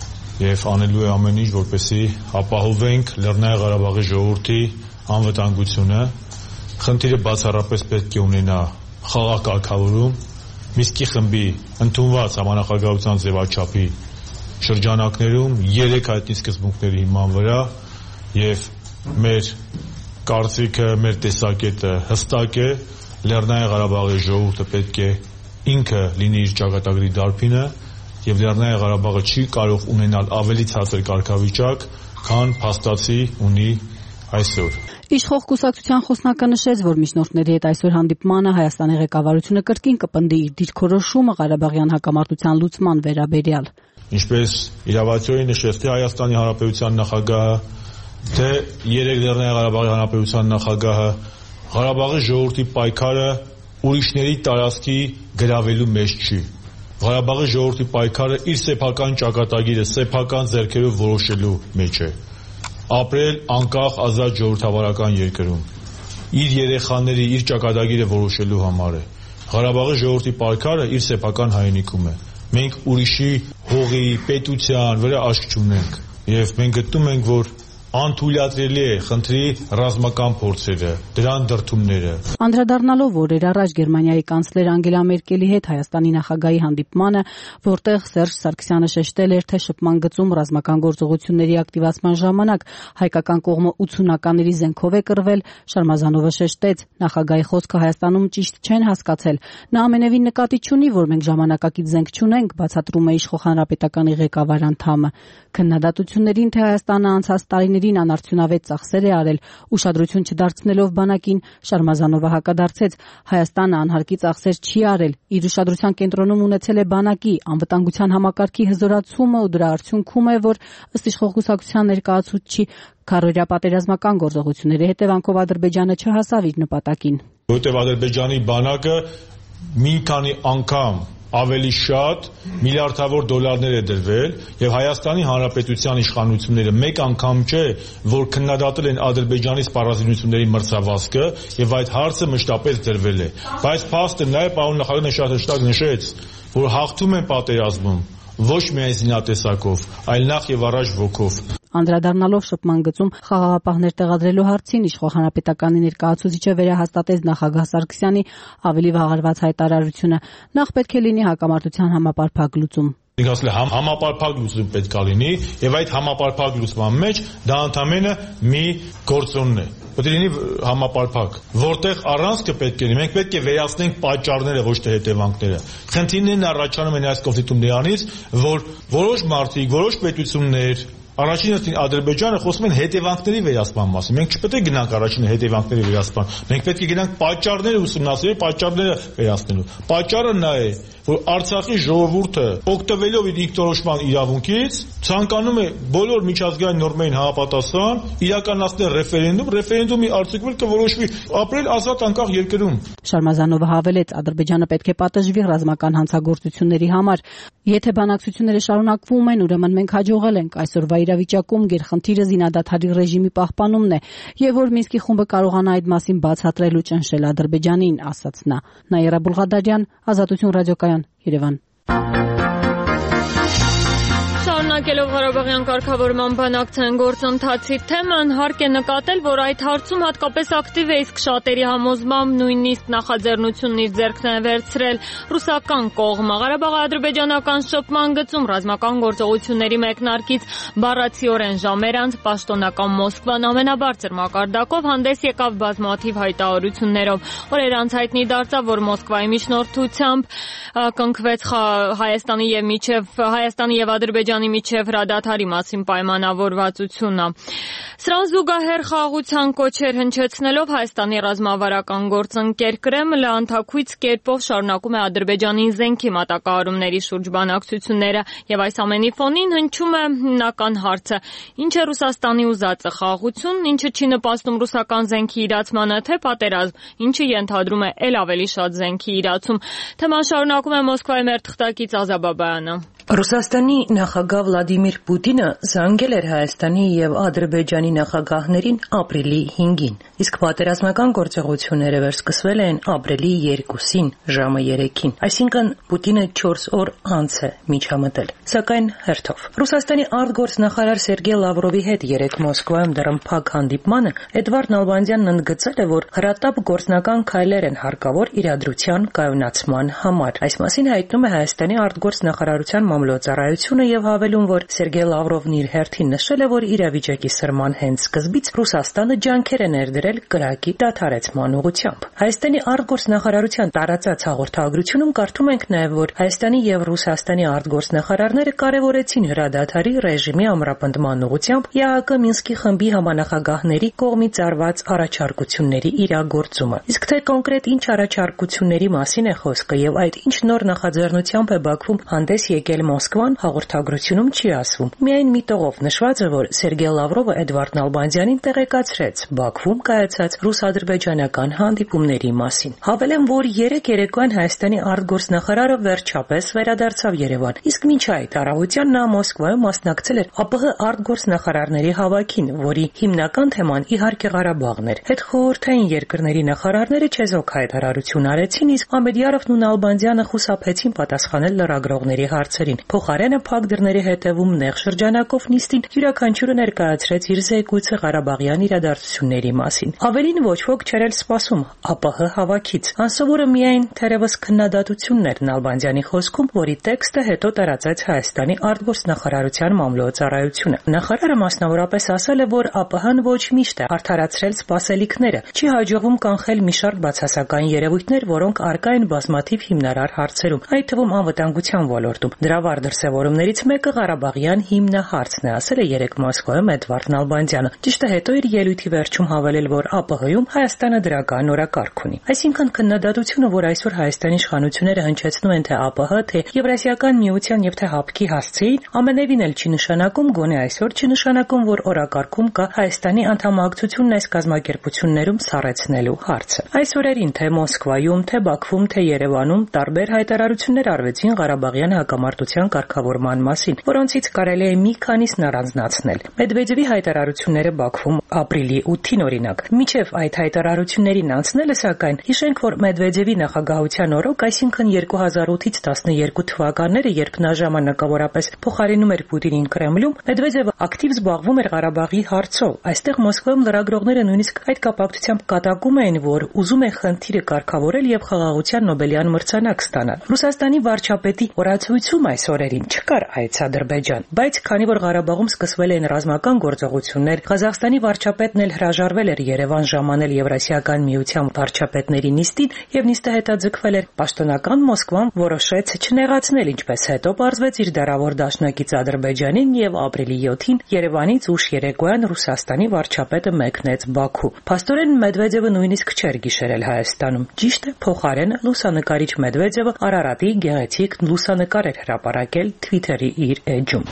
եւ անելու է ամեն ինչ, որպեսզի ապահովենք Լեռնային Ղարաբաղի ժողովրդի անվտանգությունը։ Խնդիրը բացառապես պետք է ունենա խաղաղ կարգավորում, Միսկի խմբի ընդունված համանախագահության ձևաչափի շրջանակներում 3 հայտնի սկզբունքների հիման վրա եւ մեր կարծիքը, մեր տեսակետը հստակ է, Լեռնային Ղարաբաղի ժողովուրդը պետք է ինքը լինի իր ճակատագրի դարբինը եւ Լեռնային Ղարաբաղը չի կարող ունենալ ավելի ցածր կարգավիճակ, քան փաստացի ունի այսօր։ Իշխող կուսակցության խոսնակը նշեց, որ միջնորդների հետ այսօր հանդիպմանը Հայաստանի ղեկավարությունը կրկին կպնդի իր դիրքորոշումը Ղարաբաղյան հակամարտության լուծման վերաբերյալ։ Ինչպես իրավացիորեն նշեց թե Հայաստանի Հանրապետության նախագահը, թե երեք Լեռնային Ղարաբաղի Հանրապետության նախագահը, Ղարաբաղի ժողովրդի պայքարը ուրիշների տարածքի գրավելու մեջ չի։ Ղարաբաղի ժողովրդի պայքարը իր սեփական ճակատագիրը սեփական ձեռքերով որոշելու մեջ է։ Ապրել անկախ ազատ ժողովրդավարական երկրում։ Իր երեխաների, իր ճակատագիրը որոշելու համար է։ Ղարաբաղի ժողովրդի պայքարը իր սեփական հայրենիքում է։ Մենք ուրիշի հողի, պետության վրա աշկ չունենք եւ մենք գտնում ենք, որ անթույլատրելի է խնդրի ռազմական փորձերը, դրան դրդումները։ Անդրադառնալով օրեր առաջ Գերմանիայի կանցլեր Անգելա Մերկելի հետ Հայաստանի նախագահի հանդիպմանը, որտեղ Սերժ Սարգսյանը շեշտել էր, թե շփման գծում ռազմական գործողությունների ակտիվացման ժամանակ հայկական կողմը 80-ականների զենքով է կռվել, Շարմազանովը շեշտեց, նախագահի խոսքը Հայաստանում ճիշտ չեն հասկացել։ Նա ամենևին նկատի չունի, որ մենք ժամանակակից զենք չունենք, բացատրում է իշխող հանրապետականի ղեկավար անդամը։ Քննադատություններին, թե Հայաստանը անցած տարիների նախագահներին անարդյունավետ ծախսեր է արել։ Ուշադրություն չդարձնելով բանակին, Շարմազանովը հակադարձեց. Հայաստանը անհարկի ծախսեր չի արել, իր ուշադրության կենտրոնում ունեցել է բանակի անվտանգության համակարգի հզորացումը ու դրա արդյունքում է, որ ըստ իշխող կուսակցության ներկայացուցչի քարոզիա պատերազմական գործողությունների հետևանքով Ադրբեջանը չհասավ իր նպատակին։ Որտեղ Ադրբեջանի բանակը մի քանի անգամ ավելի շատ միլիարդավոր դոլարներ է դրվել եւ Հայաստանի Հանրապետության իշխանությունները մեկ անգամ չէ, որ քննադատել են Ադրբեջանի սպառազինությունների մրցավազքը եւ այդ հարցը մշտապես դրվել է։ Բայց փաստը նաեւ պարոն նախագահը շատ հստակ նշեց, որ հաղթում են պատերազմում ոչ միայն զինատեսակով, այլ նախ եւ առաջ ոգով։ Անդրադառնալով շփման գծում խաղաղապահներ տեղադրելու հարցին իշխող հանրապետականի ներկայացուցիչը վերահաստատեց նախագահ Սարգսյանի ավելի վաղարված հայտարարությունը։ Նախ պետք է լինի հակամարտության համապարփակ լուծում։ Ասել է համապարփակ լուծում պետք է լինի եւ այդ համապարփակ լուծման մեջ դա ընդամենը մի գործոն է։ Պետք է լինի համապարփակ, որտեղ առանցքը պետք է լինի։ Մենք պետք է վերացնենք պատճառները, ոչ թե հետևանքները։ Խնդիրներն առաջանում են այս կոնֆլիկտում նրանից, որ որոշ մարդիկ, որոշ պետություններ առաջին հերթին Ադրբեջանը խոսում են հետևանքների վերացման մասին։ Մենք չպետք է գնանք առաջին հետևանքների վերացման։ Մենք պետք է գնանք պատճառները ուսումնասիրել, պատճառները վերացնելու։ Պատճառը նա է, որ Արցախի ժողովուրդը օգտվելով իր ինքնորոշման իրավունքից ցանկանում է բոլոր միջազգային նորմերին համապատասխան իրականացնել ռեֆերենդումի արդյունքում կորոշվի ապրել ազատ անկախ երկրում։ Շարմազանովը հավելեց, Ադրբեջանը պետք է պատժվի ռազմական հանցագործությունների համար։ Եթե բանակցությունները շարունակվում են, ուրեմն մենք հաջողել ենք այսօրվա իրավիճակում գերխնդիրը զինադադարի ռեժիմի պահպանումն է, եւ որ Մինսկի խումբը կարողանա այդ մասին բացատրել ու ճնշել Ադրբեջանին, ասաց նա։ Նաիրա Բուլղադարյան, Ազատություն ռադիոկայան, Երևան։ Շարունակելով Ղարաբաղյան կարգավորման բանակցային գործընթացի թեման, հարկ է նկատել, որ այդ հարցում հատկապես ակտիվ է, իսկ շատերի համոզմամբ նույնիսկ նախաձեռնությունն իր ձեռքն է վերցրել ռուսական կողմը։ Ղարաբաղի ադրբեջանական շփման գծում ռազմական գործողությունների մեկնարկից բառացիորեն ժամեր անց պաշտոնական Մոսկվան ամենաբարձր մակարդակով հանդես եկավ բազմաթիվ հայտարարություններով։ Օրեր անց հայտնի դարձավ, որ Մոսկվայի միջնորդությամբ կնքվեց Հայաստանի եւ Ադրբեջանի միջև հրադադարի մասին պայմանավորվածությունը։ Սրան զուգահեռ խաղաղության կոչեր հնչեցնելով Հայաստանի ռազմավարական գործընկեր Կրեմլը անթաքույց կերպով շարունակում է Ադրբեջանին զենքի մատակարարումների շուրջ բանակցությունները եւ այս ամենի ֆոնին հնչում է հիմնական հարցը. ինչ է Ռուսաստանի ուզածը, խաղաղություն, ինչը չի նպաստում ռուսական զենքի իրացմանը, թե պատերազմ, ինչը ենթադրում է ել ավելի շատ զենքի իրացում։ Թեման շարունակում է Մոսկվայի մեր թղթակից Ազաբաբայանը։ Ռուսաստանի նախագահ Վլադիմիր Պուտինը զանգել էր Հայաստանի եւ Ադրբեջանի նախագահներին ապրիլի 5-ին, իսկ պատերազմական գործողությունները վերսկսվել են ապրիլի 2-ին ժամը 3-ին, այսինքն Պուտինը 4 օր անց է միջամտել, սակայն հերթով։ Ռուսաստանի արտգործնախարար Սերգեյ Լավրովի հետ երեկ Մոսկվայում դռնփակ հանդիպմանը Էդվարդ Նալբանդյանն ընդգծել է, որ հրատապ գործնական քայլեր են հարկավոր իրադրության կայունացման համար։ Այս մասին հայտնում է Հայաստանի արտգործնախարարության մամլոյցարայությունը եւ հավելում, որ Սերգեյ Լավրովն իր հերթին նշել է, որ իրավիճակի սրման հենց սկզբից Ռուսաստանը ջանքեր է ներդրել կրակի դադարեցման ուղղությամբ։ Հայաստանի արտգործնախարարության տարածած հաղորդագրությունում կարդում ենք նաեւ, որ Հայաստանի եւ Ռուսաստանի արտգործնախարարները կարեւորեցին հրադադարի ռեժիմի ամրապնդման ուղղությամբ ԵԱՀԿ Մինսկի խմբի համանախագահների կողմից արված առաջարկությունների իրագործումը։ Իսկ թե կոնկրետ ինչ առաջարկությունների մասին է խոսքը եւ այդ ինչ նոր նախաձեռնությամբ է Բաքվում հանդես եկել Մոսկվան, հաղորդագրությունում չի ասվում։ Միայն մի տողով նշված է, որ Սերգեյ Լավրովը Էդվարդ Նալբանդյանին տեղեկացրեց Բաքվում կայացած ռուս-ադրբեջանական հանդիպումների մասին։ Հավելեմ, որ երեկ երեկոյան Հայաստանի արտգործնախարարը վերջապես վերադարձավ Երևան, իսկ մինչ այդ առավոտյան նա Մոսկվայում մասնակցել էր ԱՊՀ արտգործնախարարների հավաքին, որի հիմնական թեման իհարկե Ղարաբաղն էր։ Հետխորհրդային երկրների նախարարները չեզոք հայտարարություն արեցին, իսկ Ամեդյարովն ու Նալբանդյանը խուսափեցին պատասխանել լրագրողների հարցերին։ Փոխարենը փակ դռների հետևում նեղ շրջանակով նիստին յուրաքանչյուրը ներկայացրեց իր զեկույցը Ղարաբաղյան իրադարձությունների մասին։ Ավելին ոչ ոք չէր էլ սպասում ԱՊՀ հավաքից։ Անսովորը միայն թերևս քննադատությունն էր Նալբանդյանի խոսքում, որի տեքստը հետո տարածեց Հայաստանի արտգործնախարարության մամլոյցարայությունը։ Նախարարը մասնավորապես ասել է, որ ԱՊՀ-ն ոչ միշտ է արդարացրել սպասելիքները, չի հաջողվում կանխել մի շարք բացասական երևույթներ, որոնք առկա են բազմաթիվ հիմնարար հարցերում, այդ թվում անվտանգության ոլորտում։ Դրա հիմնավար դրսևորումներից մեկը Ղարաբաղյան հիմնահարցն է, ասել է երեկ Մոսկվայում Էդվարդ Նալբանդյանը։ Ճիշտ է, հետո իր ելույթի վերջում հավելել, որ ԱՊՀ-ում Հայաստանը դրական օրակարգ ունի։ Այսինքն քննադատությունը, որ այսօր Հայաստանի իշխանությունները հնչեցնում են թե ԱՊՀ, թե Եվրասիական միության եւ թե ՀԱՊԿ-ի հասցեին, ամենևին էլ չի նշանակում, գոնե այսօր չի նշանակում, որ օրակարգում կա Հայաստանի անդամակցությունն այս կազմակերպություններում սառեցնելու հարցը։ Այս օրերին թե Մոսկվայում, թե Բաքվում, թե Երևանում տարբեր հայտարարություններ արվեցին Ղարաբաղյան հակամարտության կարգավորման մասին, որոնցից կարելի է մի քանիսն առանձնացնել։ Մեդվեդևի հայտարարությունները Բաքվում ապրիլի 8-ին օրինակ։ Մինչև այդ հայտարարություններին անցնելը, սակայն, հիշենք, որ Մեդվեդևի նախագահության օրոք, այսինքն 2008-ից 12 թվականները, երբ նա ժամանակավորապես փոխարինում էր Պուտինին Կրեմլում, Մեդվեդևը ակտիվ զբաղվում էր Ղարաբաղի հարցով։ Այստեղ Մոսկվայում լրագրողները նույնիսկ այդ կապակցությամբ կատակում էին, որ ուզում են խնդիրը կարգավորել եւ խաղաղության Նոբելյան մրցանակ ստանալ։ Ռուսաստանի վարչապետի օրացույցում այս օրերին չկար այց Ադրբեջան, բայց քանի որ Ղարաբաղում սկսվել են ռազմական գործողություններ, Ղազախստանի վարչապետն էլ հրաժարվել էր Երևան ժամանել Եվրասիական միության վարչապետների նիստին եւ նիստը հետաձգվել էր, պաշտոնական Մոսկվան որոշեց չնեղացնել, ինչպես հետո պարզվեց իր դարավոր դաշնակից Ադրբեջանին եւ ապրիլի 7-ին Երևանից ուշ երեկոյան Ռուսաստանի վարչապետը մեկնեց Բաքու։ Փաստորեն Մեդվեդևը նույնիսկ չէր գիշերել Հայաստանում։ Ճիշտ է, փոխարենը լուսանկարիչ Մեդվեդևը Արարատի գեղեցիկ լուսանկար էր հրապարակել Twitter-ի իր էջում։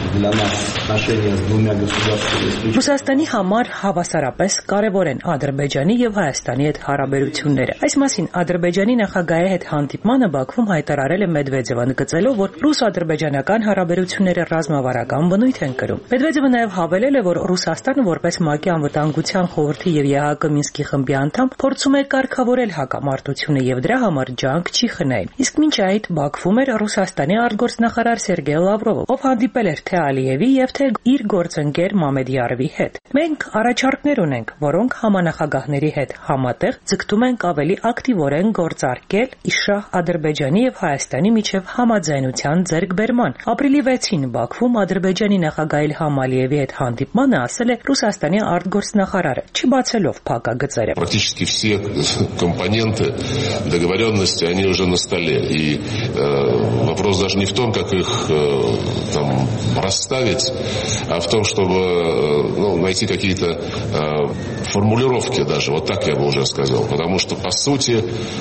Ռուսաստանի համար հավասարապես կարևոր են Ադրբեջանի եւ Հայաստանի հետ հարաբերությունները։ Այս մասին Ադրբեջանի նախագահի հետ հանդիպմանը Բաքվում հայտարարել է Մեդվեդևը, ընդգծելով, որ ռուս-ադրբեջանական հարաբերությունները ռազմավարական բնույթ են կրում։ Մեդվեդևը նաեւ հավելել է, որ Ռուսաստանը որպես ՄԱԿ-ի անվտանգության խորհրդի եւ ԵԱՀԿ Մինսկի խմբի անդամ փորձում է կարգավորել հակամարտությունը եւ դրա համար ջանք չի խնայում։ Իսկ մինչ այդ Բաքվում էր Ռուսաստանի արտգործնախարար Սերգեյ Լավրովը, ով հանդիպել էր թե Ալիևի եւ թե իր գործընկեր Մամեդյարովի հետ։ Մենք առաջարկներ ունենք, որոնք համանախագահների հետ համատեղ ձգտում ենք ավելի ակտիվորեն գործարկել Իշահ Ադրբեջանի եւ Հայաստանի միջև համաձայնության ձեռքբերման։ Ապրիլի 6-ին Բաքվում Ադրբեջանի նախագահ Իլհամ Ալիևի հետ հանդիպմանը ասել է Ռուսաստանի արտգործնախարարը, չբացելով փակագծերը։ Практически все компоненты договоренности, они уже на столе. И вопрос даже не в том, как их там расставить, а в том, чтобы найти какие-то формулировки даже. Вот так я бы уже сказал. Потому что, по сути,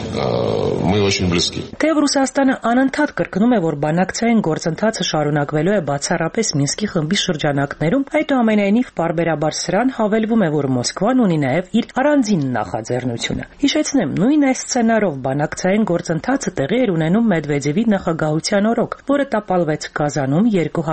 мы очень близки. Թեև Ռուսաստանը անընդհատ կրկնում է, որ բանակցային գործընթացը շարունակվելու է բացառապես Մինսկի խմբի շրջանակներում, այդուամենայնիվ պարբերաբար սրան հավելվում է, որ Մոսկվան ունի նաև իր առանձին նախաձեռնությունը։ Հիշեցնեմ, նույն այս սցենարով բանակցային գործընթացը տեղի էր ունենում Մեդվեդևի նախագահության օրոք, որը տապալվեց Կազանում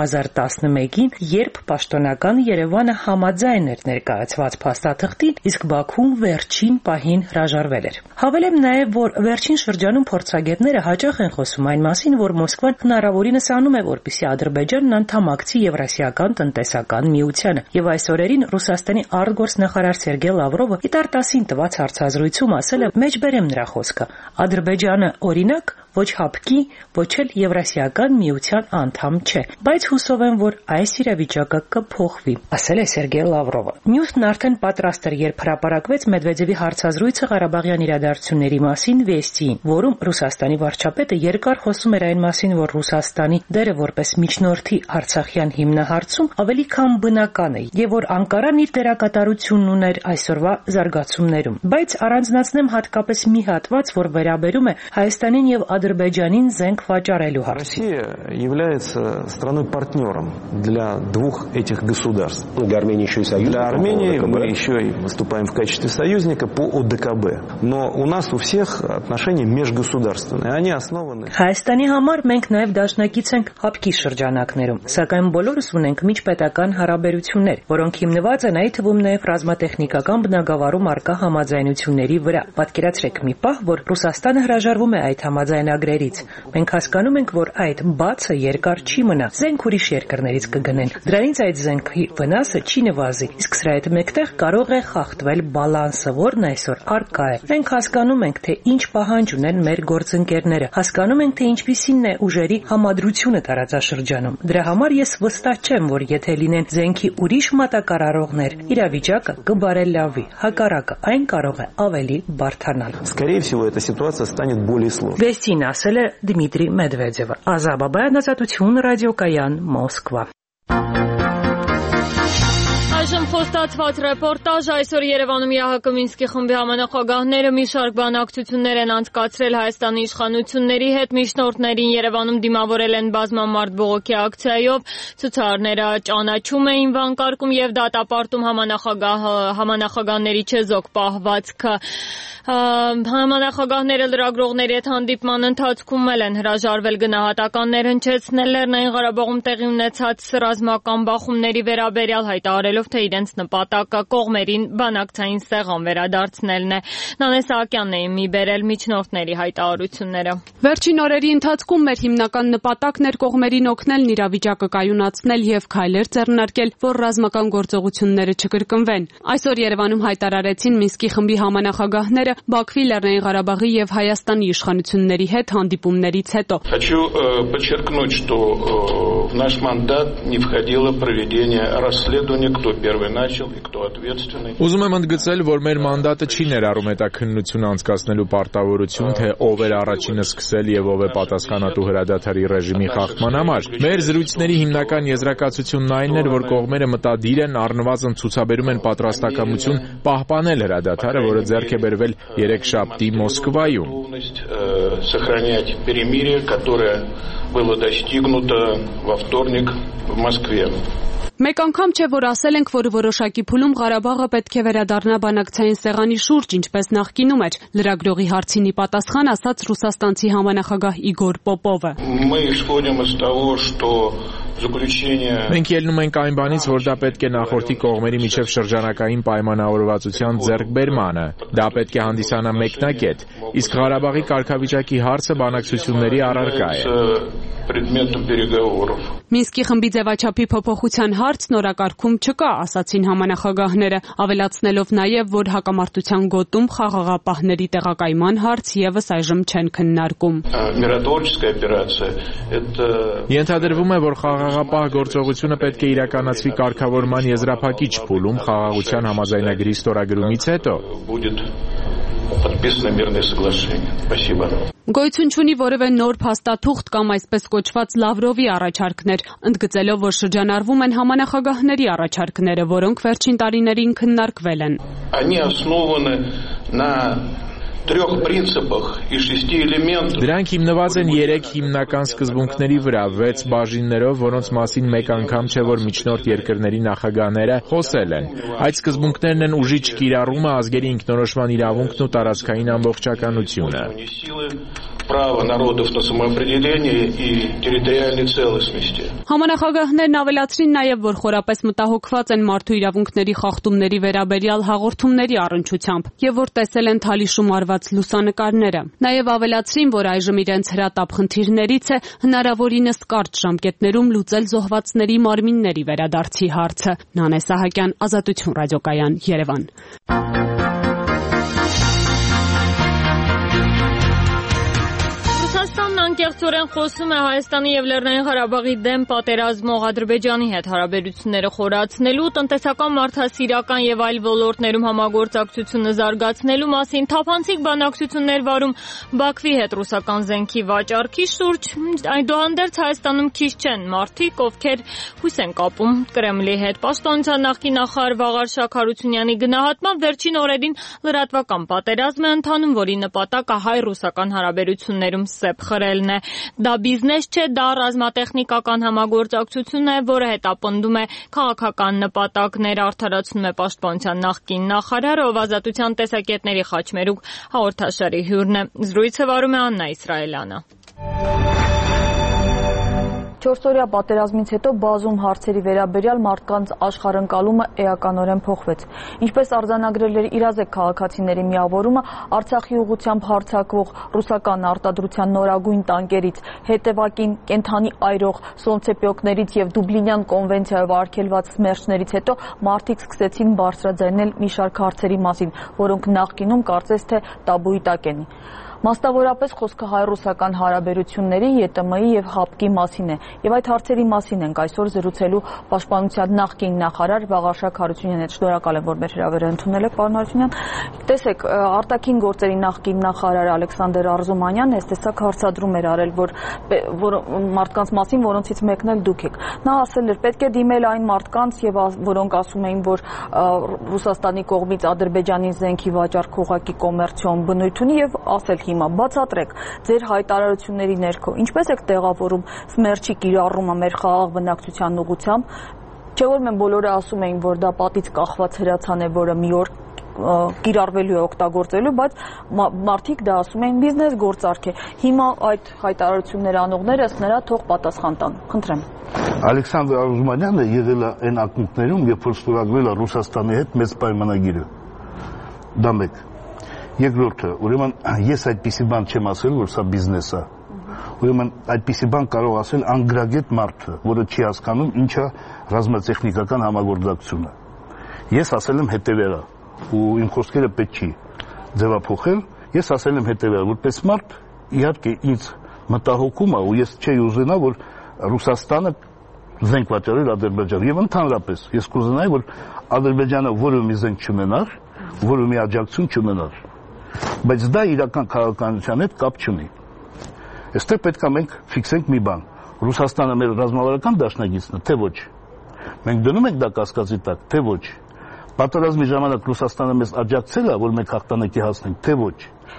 2011-ին, երբ պաշտոնական Երևանը համաձայն էր ներկայացված փաստաթղթին, իսկ Բաքուն վերջին պահին հրաժարվել էր։ Հավելեմ նաև, որ վերջին շրջանում փորձագետները հաճախ են խոսում այն մասին, որ Մոսկվան հնարավորինս անում է, որպեսզի Ադրբեջանն անդամակցի Եվրասիական տնտեսական միությանը, եւ այս օրերին Ռուսաստանի արտգործնախարար Սերգեյ Լավրովը իտարտասին տված հարցազրույցում ասել է, մեջբերեմ նրա խոսքը, Ադրբեջանը օրինակ ոչ ՀԱՊԿ-ի, ոչ էլ Եվրասիական միության անդամ չէ, բայց հուսով եմ, որ այս իրավիճակը կփոխվի, ասել է Սերգեյ Լավրովը։ Նյութն արդեն պատրաստ էր, երբ հրապարակվեց Մեդվեդևի հարցազրույցը Ղարաբաղյան իրադարձությունների մասին Վեստիին, որում Ռուսաստանի վարչապետը երկար խոսում էր այն մասին, որ Ռուսաստանի դերը որպես միջնորդի Արցախյան հիմնահարցում ավելի քան բնական է, եւ որ Անկարան իր դերակատարությունն ուներ այսօրվա զարգացումներում, բայց առանձնացնեմ հատկապես մի հատված, որ վերաբերում է Հայաստանին եւ Ադրբեջանին зенк вачарելու հարցին։ Россия является страной-партнером для двух этих государств. Для Армении еще и союзник. Для Армении мы еще и выступаем в качестве союзника по ОДКБ. Но у нас у всех отношения межгосударственные. Они основаны. Հայաստանի համար մենք նաև դաշնակից ենք ՀԱՊԿ-ի շրջանակներում, սակայն բոլորս ունենք միջպետական հարաբերություններ, որոնք հիմնված են այդ թվում նաև ռազմատեխնիկական բնագավառում առկա համաձայնությունների վրա։ Պատկերացրեք մի պահ, որ Ռուսաստանը հրաժարվում է այդ համաձայնագրերից։ Մենք հասկանում ենք, որ այդ բացը երկար չի մնա։ Զենք ուրիշ երկրներից կգնեն։ Դրանից այդ զենքի վնասը չի նվազի։ Իսկ սրա հետ մեկտեղ կարող է խախտվել բալանսը, որն այսօր առկա է։ Մենք հասկանում ենք, թե ինչ պահանջ ունեն մեր գործընկերները։ Հասկանում ենք, թե ինչպիսին է ուժերի համադրությունը տարածաշրջանում։ Դրա համար ես վստահ չեմ, որ եթե լինեն զենքի ուրիշ մատակարարողներ, իրավիճակը կբարելավի։ Հակառակը, այն կարող է ավելի բարդանալ։ Скорее всего, эта ситуация станет более сложной. Վեստին մասին ասել է Դմիտրի Մեդվեդևը։ Ազա Բաբայան, Ազատություն, ռադիոկայան, Մոսկվա։ Այժմ խոստացված ռեպորտաժ այսօր Երևանում ԵԱՀԿ Մինսկի խմբի համանախագահները մի շարք բանակցություններ են անցկացրել Հայաստանի իշխանությունների հետ, միջնորդներին Երևանում դիմավորել են բազմամարդ բողոքի ակցիայով, ցուցարարները ճանաչում էին վանկարկում եւ դատապարտում համանախագահների չեզոք պահվածքը։ Համանախագահները լրագրողների հետ հանդիպման ընթացքում են հրաժարվել գնահատականներ հնչեցնել Լեռնային Ղարաբաղում տեղի ունեցած ռազմական բախումների վերաբերյալ, հայտարարելով, թե իրենց նպատակը կողմերին բանակցային սեղան վերադարձնելն է։ Նանե Սահակյանն է մի բերել միջնորդների հայտարարությունները։ Վերջին օրերի ընթացքում մեր հիմնական նպատակն էր կողմերին օգնելն իրավիճակը կայունացնել եւ քայլեր ձեռնարկել, որ ռազմական գործողությունները չկրկնվեն։ Այսօր Երևանում հայտարարեցին Մինսկի խմբի համանախագահները Բաքվի, Լեռնային Ղարաբաղի եւ Հայաստանի իշխանությունների հետ հանդիպումներից հետո։ Хочу подчеркнуть, что в наш мандат не входило проведение расследования, кто первый начал и кто ответственный. Ուզում եմ ընդգծել, որ մեր մանդատը չի ներառում հետաքննություն անցկացնելու պարտավորություն, թե ով էր առաջինը սկսել եւ ով է պատասխանատու հրադադարի ռեժիմի խախտման համար։ Մեր զրույցների հիմնական եզրակացությունն այն էր, որ կողմերը մտադիր են, առնվազն ցուցաբերում են պատրաստակամություն պահպանել հրադադարը, որը ձեռք է բերվել երեքշաբթի Մոսկվայում։ Сохранять перемирие, которое было достигнуто во вторник в Москве. Մեկ անգամ չէ, որ ասել ենք, որ որոշակի փուլում Ղարաբաղը պետք է վերադառնա բանակցային սեղանի շուրջ, ինչպես նախկինում էր։ Լրագրողի հարցինի պատասխան ասաց ռուսաստանցի համանախագահ Իգոր Պոպովը։ Մենք ելնում ենք այն բանից, որ դա պետք է նախորդի կողմերի միջև շրջանակային պայմանավորվածության ձեռքբերմանը։ Դա պետք է հանդիսանա մեկնակետ, իսկ Ղարաբաղի կարգավիճակի հարցը բանակցությունների առարկա է։ Մինսկի խմբի ձևաչափի փոփոխության հարցն օրակարգում չկա, ասացին համանախագահները, ավելացնելով նաև, որ հակամարտության գոտում խաղաղապահների տեղակայման հարց եւս այժմ չեն քննարկում։ Ենթադրվում է, որ խաղաղապահ գործողությունը պետք է իրականացվի կարգավորման եզրափակիչ փուլում խաղաղության համաձայնագրի ստորագրումից հետո։ Գոյություն չունի որևէ նոր փաստաթուղթ կամ այսպես կոչված Լավրովի առաջարկներ, ընդգծելով, որ շրջանառվում են համանախագահների առաջարկները, որոնք վերջին տարիներին քննարկվել են։ Դրանք հիմնված են 3 հիմնական սկզբունքների վրա, 6 բաժիններով, որոնց մասին մեկ անգամ չէ, որ միջնորդ երկրների նախագահները խոսել են։ Այդ սկզբունքներն են ուժի չկիրառումը, ազգերի ինքնորոշման իրավունքն ու տարածքային ամբողջականությունը։ Համանախագահներն ավելացրին նաև, որ խորապես մտահոգված են մարդու իրավունքների խախտումների վերաբերյալ հաղորդումների առնչությամբ եւ որ տեսել են Թալիշում արված լուսանկարները։ Նաև ավելացրին, որ այժմ իրենց հրատապ խնդիրներից է հնարավորինս կարճ ժամկետներում լուծել զոհվածների մարմինների վերադարձի հարցը։ Նանե Սահակյան, Ազատություն, ռադիոկայան, Երևան։ Անկեղծորեն խոսում է Հայաստանի եւ Լեռնային Ղարաբաղի դեմ պատերազմող Ադրբեջանի հետ հարաբերությունները խորացնելու, տնտեսական, մարդասիրական եւ այլ ոլորտներում համագործակցությունը զարգացնելու մասին թափանցիկ բանակցություններ վարում Բաքվի հետ ռուսական զենքի վաճառքի շուրջ։ Այդուհանդերձ Հայաստանում քիչ չեն մարդիկ, ովքեր հույս են կապում Կրեմլի հետ։ Պաշտպանության նախկին նախարար Վաղար Շաքարությունյանի գնահատմամբ վերջին օրերին լրատվական պատերազմ է ընթանում, որի նպատակը հայ-ռուսական հարաբերություններում սեպ խրելն է։ Դա բիզնես չէ, դա ռազմատեխնիկական համագործակցություն է, որը հետապնդում է քաղաքական նպատակներ, արդարացնում է պաշտպանության նախկին նախարարը, ով Ազատության տեսակետների խաչմերուկ հաղորդաշարի հյուրն է։ Զրույցը վարում է Աննա Իսրայելյանը։ 4-օրյա պատերազմից հետո բազում հարցերի վերաբերյալ մարդկանց աշխարհընկալումը էականորեն փոխվեց։ Ինչպես արձանագրել էր իրազեկ քաղաքացիների միավորումը, Արցախի ուղղությամբ հարձակվող ռուսական արտադրության նորագույն տանկերից, հետևակին կենթանի այրող սոնցեպյոկներից եւ Դուբլինյան կոնվենցիայով արգելված սմերչներից հետո մարդիկ սկսեցին բարձրաձայնել մի շարք հարցերի մասին, որոնք նախկինում կարծես թե տաբուի տակ են։ Մասնավորապես խոսքը հայ-ռուսական հարաբերությունների, ԵՏՄ-ի եւ ՀԱՊԿ-ի մասին է, եւ այդ հարցերի մասին ենք այսօր զրուցելու Պաշտպանության նախկին նախարար Վաղարշակ Հարությունյանի հետ։ Շնորհակալ եմ, որ մեր հրավերը ընդունել եք, պարոն Հարությունյան։ Տեսեք, արտաքին գործերի նախկին նախարար Ալեքսանդր Արզումանյանն այս տեսակ հարցադրում էր արել, որ մարդկանց մասին, որոնցից մեկն էլ դուք եք։ Նա ասել էր, պետք է դիմել այն մարդկանց, որոնք ասում էին, որ Ռուսաստանի կողմից Ադրբեջանին զենքի վաճառք ուղղակի կոմերցիոն բնույթ ունի, եւ ասել հիմա բացատրեք ձեր հայտարարությունների ներքո ինչպես եք տեղավորում Սմերչի կիրառումը մեր խաղաղ բնակչության ուղղությամբ, չէ՞ որ մենք բոլորը ասում էին, որ դա պատից կախված հրացան է, որը մի օր կիրառվելու է, օգտագործելու, բայց մարդիկ դա ասում են բիզնես գործարք է։ Հիմա այդ հայտարարություններ անողները ըստ նրա թող պատասխան տան։ Խնդրեմ։ Ալեքսանդր Արզումանյանը եղել է այն ակունքներում, երբ որ ստորագրվել է Ռուսաստանի հետ մեծ պայմանագիրը։ Դա մեկ։ Երկրորդը, ուրեմն ես այդպիսի բան չեմ ասել, որ սա բիզնես է։ Ուրեմն այդպիսի բան կարող ասել անգրագետ մարդը, որը չի հասկանում ինչ է ռազմատեխնիկական համագործակցությունը։ Ես ասել եմ հետևելը, ու իմ խոսքերը պետք չի ձևափոխել, ես ասել եմ հետևելը, որպես մարդ իհարկե ինձ մտահոգում է, ու ես չէի ուզենա, որ Ռուսաստանը զենք վաճառել Ադրբեջան, եւ ընդհանրապես ես կուզենայի, որ Ադրբեջանը որևէ մի զենք չունենար, որևէ մի աջակցություն չունենար, բայց դա իրական քաղաքականության հետ կապ չունի։ Այստեղ պետք է մենք ֆիքսենք մի բան. Ռուսաստանը մեր ռազմավարական դաշնակիցն է, թե ոչ։ Մենք դնում ենք դա կասկածի տակ, թե ոչ։ Պատերազմի ժամանակ Ռուսաստանը մեզ աջակցել է, որ մենք հաղթանակի հասնենք, թե ոչ։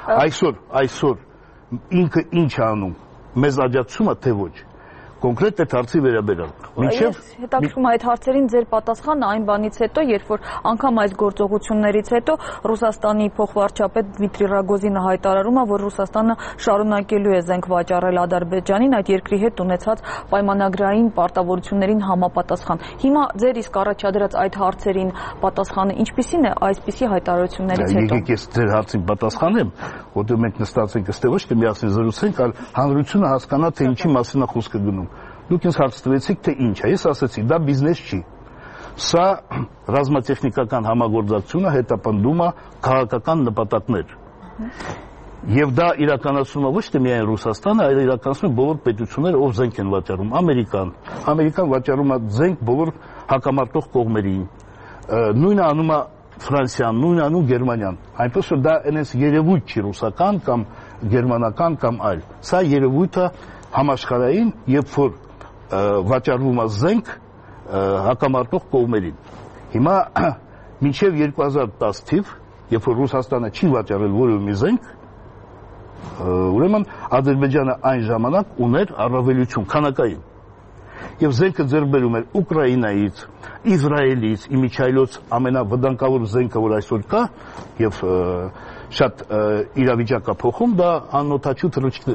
Այսօր ինքը ինչ է անում, մեզ աջակցում է, թե ոչ։ Կոնկրետ այդ հարցի վերաբերյալ։ Ես հետաքրքրում այդ հարցերին ձեր պատասխանը այն բանից հետո, երբ որ անգամ այս գործողություններից հետո Ռուսաստանի փոխվարչապետ Դմիտրի Ռագոզինը հայտարարում է, որ Ռուսաստանը շարունակելու է զենք վաճառել Ադրբեջանին այդ երկրի հետ ունեցած պայմանագրային պարտավորություններին համապատասխան։ Հիմա ձեր իսկ առաջադրած այդ հարցերին պատասխանը ինչպիսին է այսպիսի հայտարարություններից հետո։ Եկեք ես ձեր հարցին պատասխանեմ, որտեղ մենք նստած ենք այստեղ ոչ թե միասին զրուցենք, այլ հանրությունը հասկանա, թե ինչի մասին է խոսքը գնում։ Դուք ինձ հարց տվեցիք, թե ինչ է։ Ես ասացի, դա բիզնես չի։ Սա ռազմատեխնիկական համագործակցությունը հետապնդում է քաղաքական նպատակներ։ Եվ դա իրականացնում է ոչ թե միայն Ռուսաստանը, այլ իրականացնում է բոլոր պետությունները, ով զենք են վաճառում, Ամերիկան վաճառում է զենք բոլոր հակամարտող կողմերին։ Նույնը անում է Ֆրանսիան, նույնը անում Գերմանիան։ Այնպես որ դա այնպես երևույթ չի ռուսական կամ գերմանական կամ այլ։ Սա երևույթ է համաշխարհային, երբ որ վաճառվում է զենք հակամարտող կողմերին։ Հիմա մինչև 2010 թիվ, երբ որ Ռուսաստանը չի վաճառել որևէ մի զենք, ուրեմն Ադրբեջանը այն ժամանակ ուներ առավելություն քանակային։ Եվ զենքը ձեռք բերում էր Ուկրաինայից, Իսրայելից, իմիջայլոց ամենավտանգավոր զենքը, որ այսօր կա, եւ շատ իրավիճակա փոխում, դա անօթաչու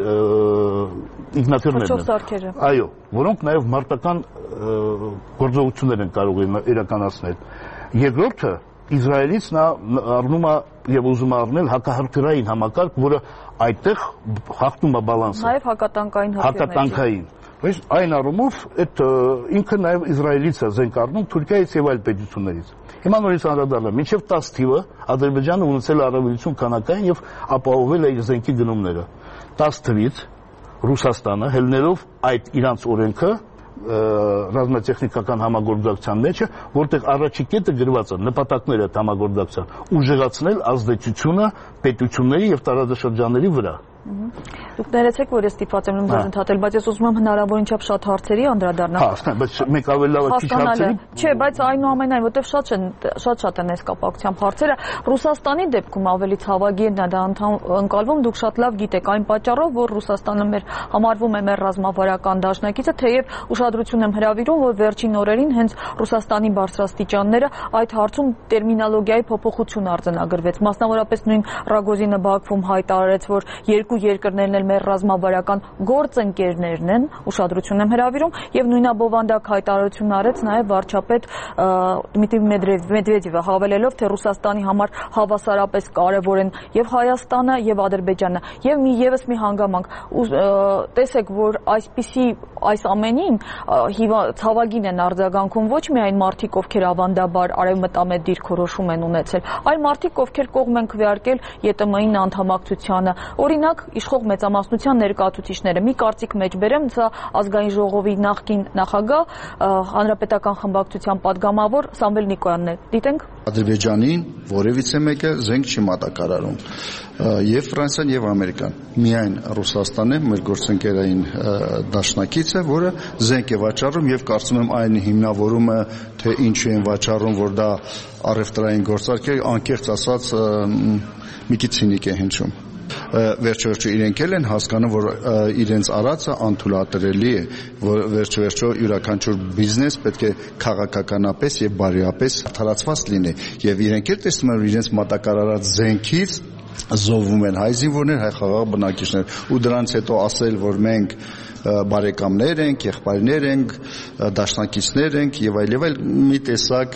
ինքնաթիռներն են։ Այո, որոնք նաեւ մարտական գործողություններ են կարող իրականացնել։ Երկրորդը Իսրայելից նա առնում է եւ ուզում է առնել հակահրթիռային համակարգ, որը այդտեղ հաղթում է բալանսը։ Նաեւ հակատանկային Բայց այն առումով այդ ինքը նաև Իսրայելից է զենք առնում, Թուրքիայից եւ այլ պետություններից։ Հիմա նորից անդրադառնալով, մինչև 10 թիվը Ադրբեջանը ունեցել է առավելություն քանակային եւ ապահովել է իր զենքի գնումները։ 10 թվից Ռուսաստանը հելնելով այդ իրանց օրենքը ռազմատեխնիկական համագործակցության մեջ է, որտեղ առաջի կետը գրված է նպատակները այդ համագործակցության ուժեղացնել ազդեցությունը պետությունների եւ տարածաշրջանների վրա։ Դուք ներեցեք, որ ես ստիպված եմ ձեզ ընդհատել, բայց ես ուզում եմ հնարավորին չափ շատ հարցերի անդրադառնալ։ Հա, բայց մեկ ավելի լավ է քիչ հարցերի։ Չէ, բայց այնուամենայն, որտեղ շատ են այս կապակցությամբ հարցերը, Ռուսաստանի դեպքում ավելի ցավագի է դա ընկալվում, դուք շատ լավ գիտեք այն պատճառով, որ Ռուսաստանը մեր համարվում է մեր ռազմավարական դաշնակիցը, թեև ուշադրություն եմ հրավիրում, որ վերջին օրերին հենց Ռուսաստանի բարձրաստիճանները այդ հարցում տերմինոլոգիայի փոփոխություն արձանագրվեց։ Մասնավորապես նույն Ռագոզինը Բաքվում հայտարարեց, որ երկու երկրներն էլ մեր ռազմավարական գործընկերներն են, ուշադրություն եմ հրավիրում, եւ նույնաբովանդակ հայտարարություն արեց նաեւ վարչապետ Դմիտրի Մեդվեդևը, հավելելով, թե Ռուսաստանի համար հավասարապես կարեւոր են եւ Հայաստանը եւ Ադրբեջանը։ Եվ եւս մի հանգամանք, տեսեք, որ այս ամենին ցավագին են արձագանքում ոչ միայն մարդիկ, ովքեր ավանդաբար արևմտամետ դիրքորոշում են ունեցել, այլ մարդիկ, ովքեր կողմ են քվեարկել ԵՏՄ-ին անդամակցությանը։ Օրինակ, իշխող մեծամասնության ներկայացուցիչները։ Մի կարծիք մեջ բերեմ, սա ազգային ժողովի նախկին նախագահ, հանրապետական խմբակցության падգամավոր Սամվել Նիկոյանն է։ Դիտենք Ադրբեջանին որևիցե մեկը զենք չի մատակարարում, եւ Ֆրանսիան եւ Ամերիկան։ Միայն Ռուսաստանն է մեր գործընկերային դաշնակիցը, որը զենք է վաճառում եւ կարծում եմ այն հիմնավորումը, թե ինչու են վաճառում, որ դա առևտրային գործարք է, անկեղծ ասած մի քիչ ցինիկ է հնչում։ Վերջո իրենք էլ են հասկանում, որ իրենց արածը անթույլատրելի է, որ վերջո յուրաքանչյուր բիզնես պետք է քաղաքականապես եւ բարիապես արդարացված լինի, եւ իրենք էլ տեսնում են իրենց մատակարարած զենքից զոհվում են հայ զինվորներ, հայ խաղաղ բնակիչներ, ու դրանից հետո ասել, որ մենք բարեկամներ ենք, եղբայրներ ենք, դաշնակիցներ ենք եւ այլ, մի տեսակ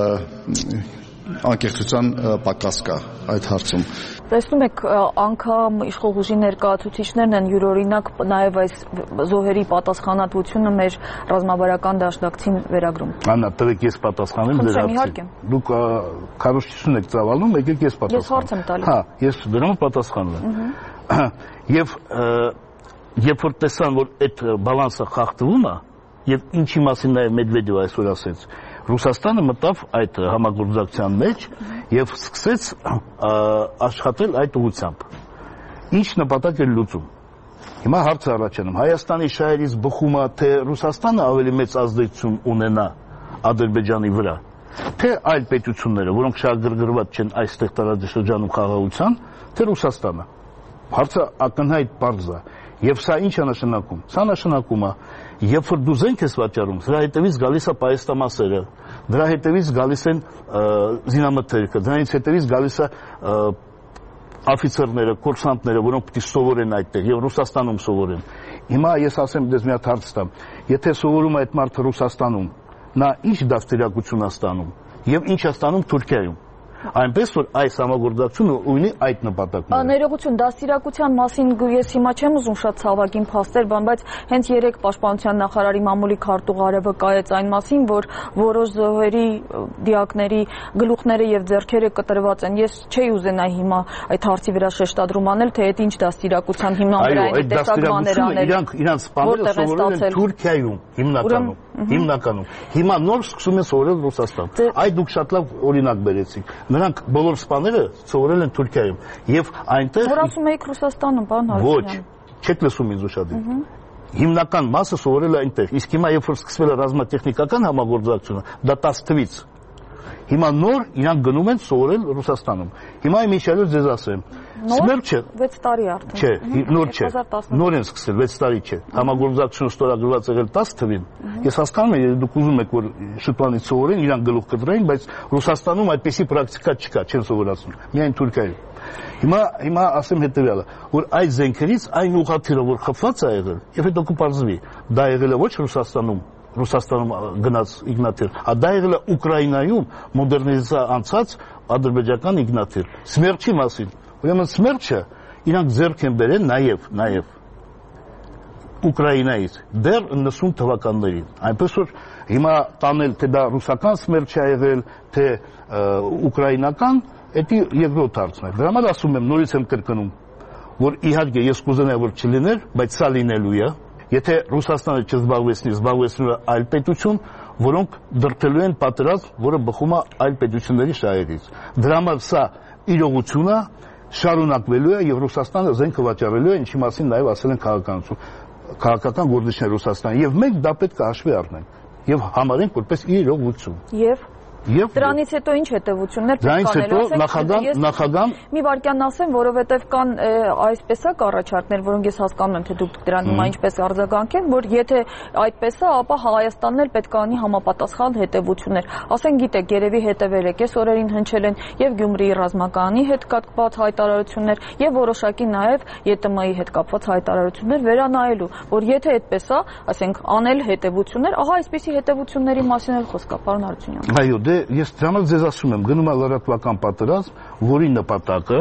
անկեղծության պակաս կա այդ հարցում։ Տեսնում եք, անգամ իշխող ուժի ներկայացուցիչներն են յուրօրինակ նաև այս զոհերի պատասխանատվությունը մեր ռազմավարական դաշնակցին վերագրում։ Աննա, տվեք ես պատասխանեմ ձեր հարցին։ Դուք քարոզչություն եք ծավալում, եկեք ես պատասխանեմ։ Ես հարց եմ տալիս։ Հա, ես դրան պատասխանում եմ։ Եվ երբ որ տեսան, որ այդ բալանսը խախտվում է, եւ ինչի մասին նաև Մեդվեդևը այսօր ասեց, Ռուսաստանը մտավ այդ համագործակցության մեջ եւ սկսեց աշխատել այդ ուղղությամբ։ Ինչ նպատակ էր լուծում։ Հիմա հարցը առաջանում, Հայաստանի շահերից բխումը, թե Ռուսաստանը ավելի մեծ ազդեցություն ունենա Ադրբեջանի վրա, թե այլ պետությունները, որոնք շահագրգռված չեն այստեղ տարածաշրջանում խաղաղության, թե Ռուսաստանը։ Հարցը ակնհայտ պարզ է։ Եվ սա ինչ է նշանակում։ Սա նշանակում է, երբ որ դու զենք ես վաճառում, դրա հետևից գալիս է պայեստամասերը, դրա հետևից գալիս են զինամթերքը, դրանից հետևից գալիս է աֆիցերները, կուրսանտները, որոնք պետք է սովորեն այդտեղ եւ Ռուսաստանում սովորեն։ Հիմա ես ասեմ դες մի հատ հարց տամ։ Եթե սովորում է այդ մարդը Ռուսաստանում, նա ինչ դաստիարակություն է ստանում եւ ինչ է ստանում Թուրքիայում։ Այնպես որ այս համագործակցությունը ունի այդ նպատակը։ Ներողություն, դաստիարակության մասին ես հիմա չեմ ուզում շատ ցավագին փաստեր, բայց հենց երեք պաշտպանության նախարարի մամուլի քարտուղարը վկայեց այն մասին, որ որոշ զոհերի դիակների գլուխները եւ ձեռքերը կտրված են։ Ես չէի ուզենա հիմա այդ հարցի վրա շեշտադրում անել, թե այդ ինչ դաստիարակության հիմնան վրա են տեսակ բաներ անել։ Իրանք սպաները սովորել են Թուրքիայում հիմնականում։ Հիմա նոր սկսում են սովորել Ռուսաստան։ Այդ դուք շատ լավ օրինակ բերեցիք։ Նրանք բոլոր սպաները սովորել են Թուրքիայում եւ այնտեղ Որ ասում եք Ռուսաստանում, բան Հարությունյան։ Ոչ, չեք լսում ինձ ուշադիր։ Հիմնական մասը սովորել է այնտեղ։ Իսկ հիմա երբ որ սկսվել է ռազմատեխնիկական համագործակցությունը, դա 10 թվից հիմա նոր իրանք գնում են սովորել Ռուսաստանում։ Հիմա իմ իշխանությունը ձեզ ասեմ, Սմերչը 6 տարի արդեն։ Չէ, նոր չէ։ Նոր են սկսել, 6 տարի չէ։ Համագործակցությունը ստորագրված եղել 10 թվին։ Ես հասկանում եմ, դուք ուզում եք որ շուտվանից սովորեն, իրան գլուխ կտրեն, բայց Ռուսաստանում այդպեսի պրակտիկա չկա, չեն սովորացնում։ Միայն Թուրքիայում։ Հիմա ասեմ հետեւյալը, որ այդ զենքերից այն ուղղաթիռը, որ խփված է եղել, եւ հետո կպարզվի, դա եղել է ոչ Ռուսաստանում գնաց իգնատիր, դա եղել է Ուկրաինայում մոդեռնիզացիա անցած ադրբեջական իգնատիր։ Սմերչի մասին։ Ուրեմն Սմերչը իրանք ձեռք են բերել նաև Ուկրաինայից դեռ 90 թվականներին։ Այնպես որ հիմա տանել թե դա ռուսական Սմերչ է եղել, թե ուկրաինական, դա երկրորդ հարցն է։ Դրա համար ասում եմ, նորից եմ կրկնում, որ իհարկե ես կուզենայի որ չլիներ, բայց սա լինելու է։ Եթե Ռուսաստանը չզբաղվեցնի, զբաղվեցնելու է այլ պետություն, որոնք դրդելու են պատերազմ, որը բխում է այլ պետությունների շահերից։ Դրա համար սա իրողություն է, շարունակվելու է եւ Ռուսաստանը զենքը վաճառելու է, ինչի մասին նաեւ ասել են քաղաքական գործիչներ Ռուսաստանի եւ մենք դա պետք է հաշվի առնենք եւ համարենք որպես իրողություն։ Եվ դրանից հետո ինչ հետևություններ պետք է անեն, նախագահան մի վարքյան ասեմ, որովհետև կան այսպես է առաջարկներ, որոնք ես հասկանում եմ, թե դուք դրան հիմա ինչպես արձագանքեն, որ եթե այդպես է, ապա Հայաստանն էլ պետք է անի համապատասխան հետևություններ։ Ասենք գիտեք, երևի հետևել եք, այս օրերին հնչել են եւ Գյումրիի ռազմակայանի հետ կապված հայտարարություններ եւ որոշակի նաեւ ԵՏՄ-ի հետ կապված հայտարարություններ վերանայելու, որ եթե այդպես է, ասենք անել հետևություններ, ահա այսպիսի հետևությունների մասին էլ խոսք է, պարոն Հարությունյան։ Այո, ես դրանով ձեզ ասում եմ, գնում է լրատվական պատերազմ, որի նպատակը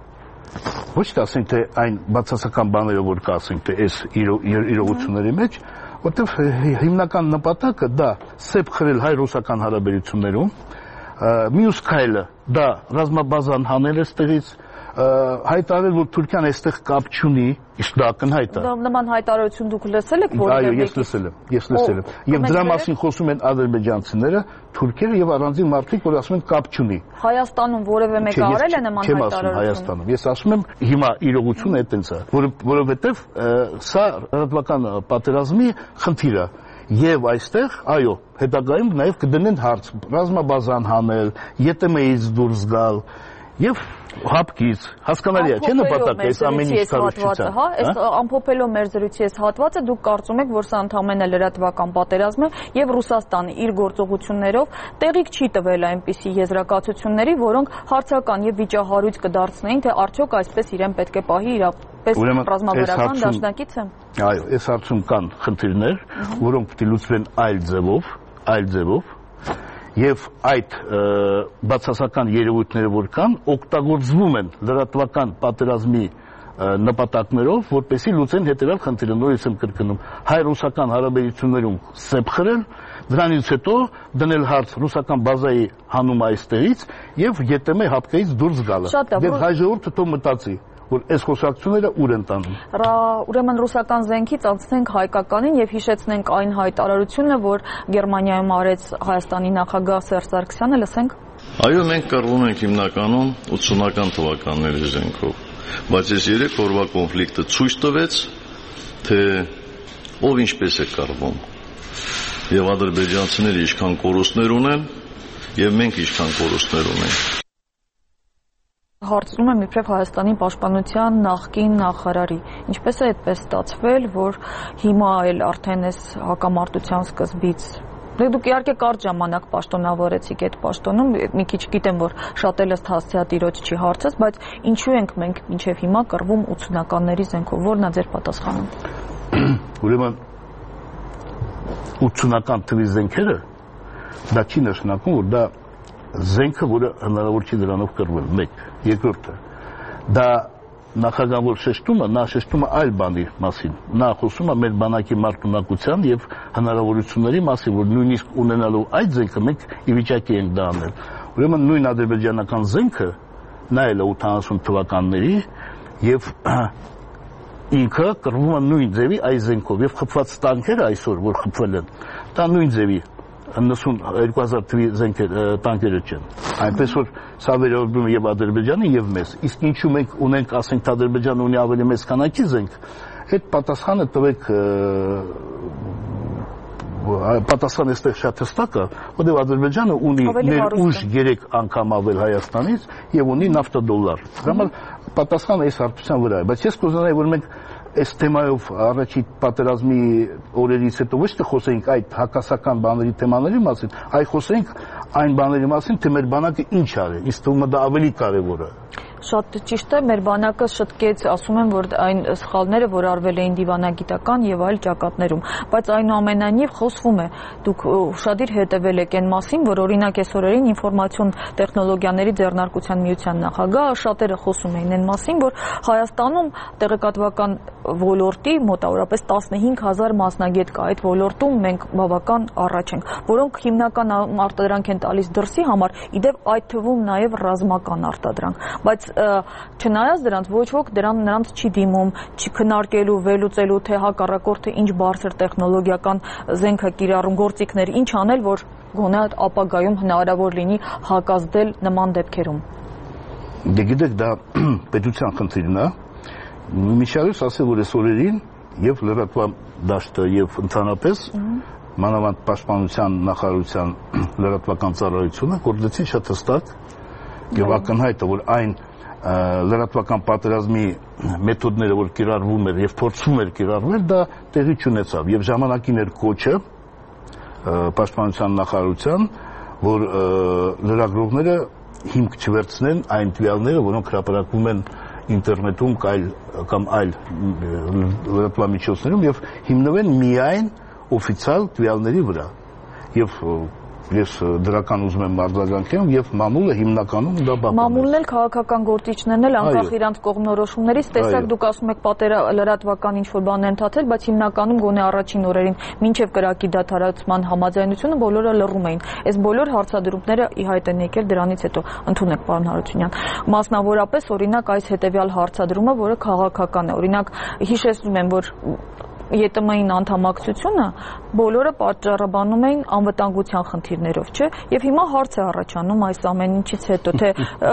ոչ թե ասենք թե այն բացասական բաները, որ կա ասենք թե այս իրողությունների մեջ, որտեղ հիմնական նպատակը դա սեփ խրել հայ-ռուսական հարաբերություններում, մյուս քայլը դա ռազմաբազան հանել այստեղից, հայտարարել, որ Թուրքիան այստեղ կապ չունի, իսկ դա ակնհայտ է։ Նման հայտարարություն դուք լսել եք որևէ մեկի։ Այո, ես լսել եմ։ Եվ դրա մասին խոսում են ադրբեջանցիները, թուրքերը եւ առանձին մարդիկ, որ ասում են կապ չունի։ Հայաստանում որևէ մեկը արել է նման հայտարարություն։ Հայաստանում։ Ես ասում եմ, հիմա իրողությունը այդտենց է, որովհետեւ սա ռազմական պատերազմի խնդիր է։ Եվ այստեղ, այո, հետագայում նաև կդնեն հարց, ռազմաբազան հանել, ԵՏՄ-ից դուրս գալ եւ հապկից, հասկանալի է, չէ՞ նպատակը այս ամեն ինչ կառուցության։ Հա, այս ամփոփելով մեր զրույցի այս հատվածը դուք կարծում եք, որ սա ընդհանրապես լրատվական պատերազմ է եւ Ռուսաստանը իր գործողություններով տեղիք չի տվել այնպիսի եզրակացությունների, որոնք հարցական եւ վիճահարույց կդարձնեին, թե արդյոք այսպես իրեն պետք է պահի իրապես ռազմավարական դաշնակիցը։ Այո, այս հարցում կան խնդիրներ, որոնք պետք է լուծվեն այլ ձևով եւ այդ բացասական երևույթները որ կան օգտագործվում են լրատվական պատերազմի նպատակներով, որպեսզի լուծեն հետեւյալ խնդիրը, նորից եմ կրկնում, հայ-ռուսական հարաբերություններում սեպ խրել, դրանից հետո դնել հարց ռուսական բազայի հանումը այստեղից եւ ԵՏՄ հապկայից դուրս գալը։ Եվ հայ ժողովուրդը թող մտածի, որ այս խոսակցությունները ուր են տանում։ Ուրեմն ռուսական զենքից անցնենք հայկականին եւ հիշեցնենք այն հայտարարությունը, որ Գերմանիայում արեց Հայաստանի նախագահ Սերժ Սարգսյանը, լսենք։ Այո, մենք կռվում ենք հիմնականում 80-ական թվականների զենքով, բայց այս 3 օրվա կոնֆլիկտը ցույց տվեց, թե ով ինչպես է կռվում։ Եվ ադրբեջանցիները ինչքան կորուստներ ունեն, եւ մենք ինչքան կորուստներ ունենք։ Հարցնում եմ իբրև Հայաստանի պաշտպանության նախկին նախարարի, ինչպես է այդպես ստացվել, որ հիմա էլ արդեն այս հակամարտության սկզբից դուք իհարկե կարճ ժամանակ պաշտոնավորեցիք այդ պաշտոնում, մի քիչ գիտեմ, որ շատ էլ ըստ հասցեատիրոջ չի հարցս, բայց ինչու ենք մենք մինչև հիմա կռվում 80-ականների զենքով, որն է ձեր պատասխանը։ Ուրեմն 80-ական թվի զենքերը դա չի նշանակում, որ դա զենքը, որը հնարավոր չի դրանով կռվել, մեկ, երկրորդը, դա նախագահ որ շեշտում է, նա շեշտում է այլ բանի մասին, նա խոսում է մեր բանակի մարտունակության եւ հնարավորությունների մասին, որ նույնիսկ ունենալով այդ զենքը մենք ի վիճակի ենք դա անել։ Ուրեմն նույն ադրբեջանական զենքը նայել է 80 թվականների եւ ինքը կռվում է նույն ձևի այս զենքով եւ խփված տանկերը այսօր որ խփվել են, դա նույն ձևի 2000 թվի տանկերը չեն։ Այնպես որ սա վերաբերում է եւ Ադրբեջանի եւ մեզ։ Իսկ ինչու մենք ունենք, ասենք, Ադրբեջանը ունի ավելի մեծ քանակի զենք, այդ պատասխանը տվեք պատասխանը այստեղ շատ հստակ է, որտեղ Ադրբեջանը ունի ներուժ 3 անգամ ավել Հայաստանից եւ ունի նավթադոլար։ Դրա պատասխանը այս հարցության վրա է, բայց ես կուզենայի որ մենք այս թեմայով առաջի պատերազմի օրերից հետո ոչ թե խոսենք այդ հակասական բաների թեմաների մասին, այլ խոսենք այն բաների մասին, թե մեր բանակը ինչ արել, իսկ թվում է դա ավելի կարևոր է։ Շատ ճիշտ է, մեր բանակը շտկեց, ասում են, որ այն սխալները, որ արվել էին դիվանագիտական եւ այլ ճակատներում, բայց այնուամենայնիվ խոսվում է, դուք ուշադիր հետևել եք այն մասին, որ օրինակ այս օրերին ինֆորմացիոն տեխնոլոգիաների ձեռնարկության միության նախագահը շատերը խոսում էին այն մասին, որ Հայաստանում տեղեկատվական ոլորտի մոտավորապես 15000 մասնագետ կա, այդ ոլորտում մենք բավական առաջ ենք, որոնք հիմնական արտադրանք են տալիս դրսի համար, իդեպ այդ թվում նաեւ ռազմական արտադրանք, բայց չնայած դրանց ոչ ոք նրանց չի դիմում, չի քննարկելու, վերլուծելու, թե հակառակորդը ինչ բարձր տեխնոլոգիական զենք է կիրառում, գործիքներ, ինչ անել, որ գոնե ապագայում հնարավոր լինի հակազդել նման դեպքերում։ Դե գիտեք, դա պետության խնդիրն է։ Միջավայրս ասել, որ այս օրերին եւ լրատվական դաշտը եւ ընդհանրապես մանավանդ պաշտպանության նախարարության լրատվական ծառայությունը գործեցին շատ հստակ եւ ակնհայտ է, որ այն լրատվական պատերազմի մեթոդները, որ կիրառվում էր եւ փորձվում էր կիրառվել, դա տեղի չունեցավ եւ ժամանակին էր կոչը պաշտպանության նախարարության, որ լրագրողները հիմք չվերցնեն այն տվյալները, որոնք հրապարակվում են ինտերնետում կամ այլ լրատվամիջոցներում եւ հիմնվեն միայն օֆիցիալ տվյալների վրա։ Եվ ես դրական ուզում եմ արձագանքեմ եւ մամուլը հիմնականում դա բախում է։ Մամուլն էլ քաղաքական գործիչներն էլ անկախ իրանց կողմնորոշումներից, տեսակ դուք ասում եք լրատվական ինչ-որ բաներ ընդհատել, բայց հիմնականում գոնե առաջին օրերին մինչեւ կրակի դադարեցման համաձայնությունը բոլորը լռում էին։ Այս բոլոր հարցադրումները ի հայտ են եկել դրանից հետո, ընդունեք պարոն Հարությունյան։ Մասնավորապես օրինակ այս հետեւյալ հարցադրումը, որը քաղաքական է, օրինակ հիշեցնում եմ, որ ԵՏՄ-ին անդամակցությունը բոլորը պատճառաբանում էին անվտանգության խնդիրներով, չէ՞, եւ հիմա հարց է առաջանում այս ամեն ինչից հետո, թե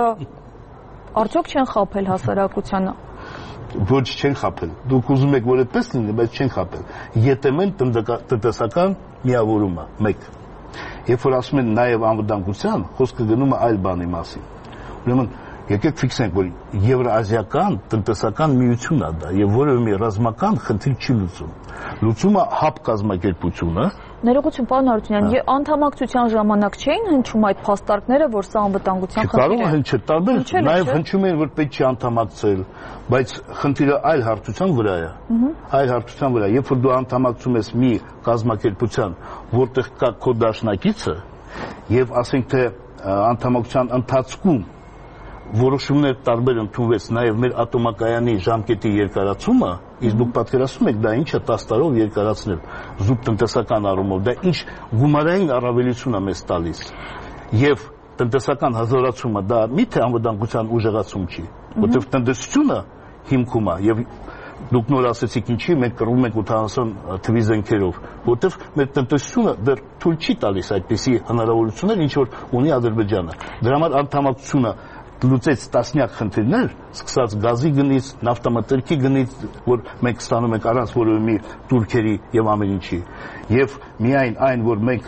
արդյոք չեն խաբել հասարակությանը։ Ոչ, չեն խաբել։ Դուք ուզում եք, որ այդպես լինի, բայց չեն խաբել։ ԵՏՄ-ն տնտեսական միավորում է, մեկ։ Երբ որ ասում են նաեւ անվտանգության, խոսքը գնում է այլ բանի մասին։ Ուրեմն եկեք ֆիքսենք, որ Եվրազիական տնտեսական միություն է դա եւ որևէ մի ռազմական խնդիր չի լուծում։ Լուծումը ՀԱՊ կազմակերպությունը։ Ներողություն, պարոն Հարությունյան, անդամակցության ժամանակ չէին հնչում այդ փաստարկները, որ սա անվտանգության խնդիր է։ Կարող է հնչել, տարբեր, նաեւ հնչում են, որ պետք չի անդամակցել, բայց խնդիրը այլ հարթության վրա է։ Այլ հարթության վրա, երբ որ դու անդամակցում ես մի կազմակերպության, որտեղ կա քո դաշնակիցը, եւ ասենք թե անդամակցության ընթացքում որոշումներ տարբեր ընդունվեց նաև մեր ատոմակայանի ժամկետի երկարացումը, իսկ դուք պատկերացնում եք դա ինչը 10 տարով երկարացնել զուտ տնտեսական առումով, դա ինչ գումարային առավելություն է մեզ տալիս։ Եվ տնտեսական հզորացումը դա միթե անվտանգության ուժեղացում չի, որտեղ տնտեսությունը հիմքում է եւ դուք նոր ասեցիք ինչի մենք կռվում ենք 80 թվի զենքերով, որտեղ մեր տնտեսությունը դեռ թույլ չի տալիս այդպիսի հնարավորություններ, ինչ որ ունի Ադրբեջանը։ Դրա համար անդամակցությունը լուծեց տասնյակ խնդիրներ, սկսած գազի գնից, նավթամթերքի գնից, որ մենք ստանում ենք առանց որևէ մի турքերի եւ ամեն ինչի։ Եվ միայն այն, որ մենք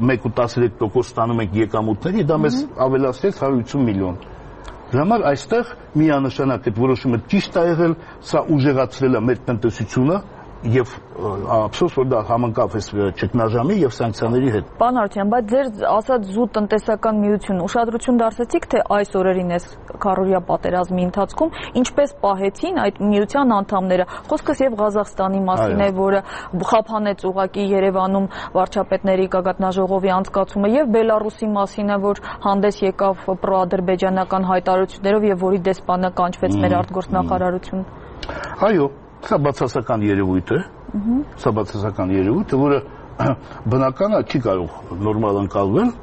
1.13% ստանում ենք եկամուտների, դա մեզ ավելացրեց 150 միլիոն։ Դրա համար այստեղ միանշանակ այդ որոշումը ճիշտ է եղել, սա ուժեղացրել է մեր տնտեսությունը եւ ափսոս որ դա համընկավ այս ճգնաժամի եւ սանկցիաների հետ։ Պարոն Հարությունյան, բայց ձեր ասած զուտ տնտեսական միություն ուշադրություն դարձեցիք, թե այս օրերին այս քառօրյա պատերազմի ընթացքում ինչպես պահեցին այդ միության անդամները։ Խոսքս եւ Ղազախստանի մասին է, որը խափանեց ուղակի Երևանում վարչապետների գագաթնաժողովի անցկացումը, եւ Բելարուսի մասին է, որ հանդես եկավ պրոադրբեջանական հայտարարություններով եւ որի դեսպանը կանչվեց մեր արտգործնախարարություն։ Այո, սա բացասական երևույթ է, սա բացասական երևույթ է, որը բնական է, չի կարող նորմալ ընկալվել։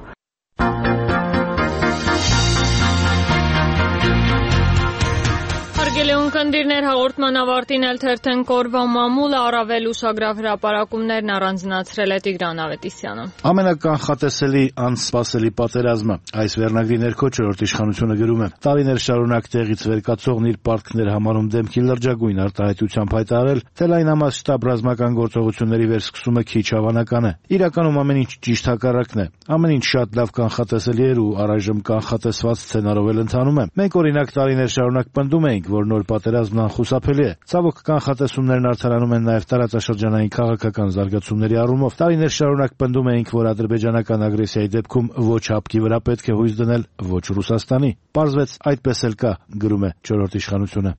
Հարգելի ունկնդիրներ, հաղորդման ավարտին էլ թերթենք օրվա մամուլը, առավել ուշագրավ հրապարակումներն առանձնացրել է Տիգրան Ավետիսյանը։ Ամենականխատեսելի անսպասելի պատերազմը, այս վերնագրի ներքո չորրորդ իշխանությունը գրում է. տարիներ շարունակ տեղից վեր կացողն իր պարտքներ համարում դեմքի լրջագույն արտահայտությամբ հայտարարել, թե լայնամասշտաբ ռազմական գործողությունների վերսկսումը քիչ հավանական է։ Իրականում ամեն ինչ ճիշտ հակառակն է։ Ամեն ինչ շատ լավ կանխատեսելի էր ու առայժմ կանխատեսված սցենարով էլ ընթանում է։ Մենք օրինակ տարիներ շարունակ պնդում էինք, որ նոր պատերազմն անխուսափելի է։ Ցավոք կանխատեսումներն արդարանում են նաև տարածաշրջանային քաղաքական զարգացումների առումով։ Տարիներ շարունակ պնդում էինք, որ ադրբեջանական ագրեսիայի դեպքում ոչ հապկի վրա պետք է հույս դնել, ոչ Ռուսաստանի։ Պարզվեց այդպես էլ կա, գրում է չորրորդ իշխանությունը։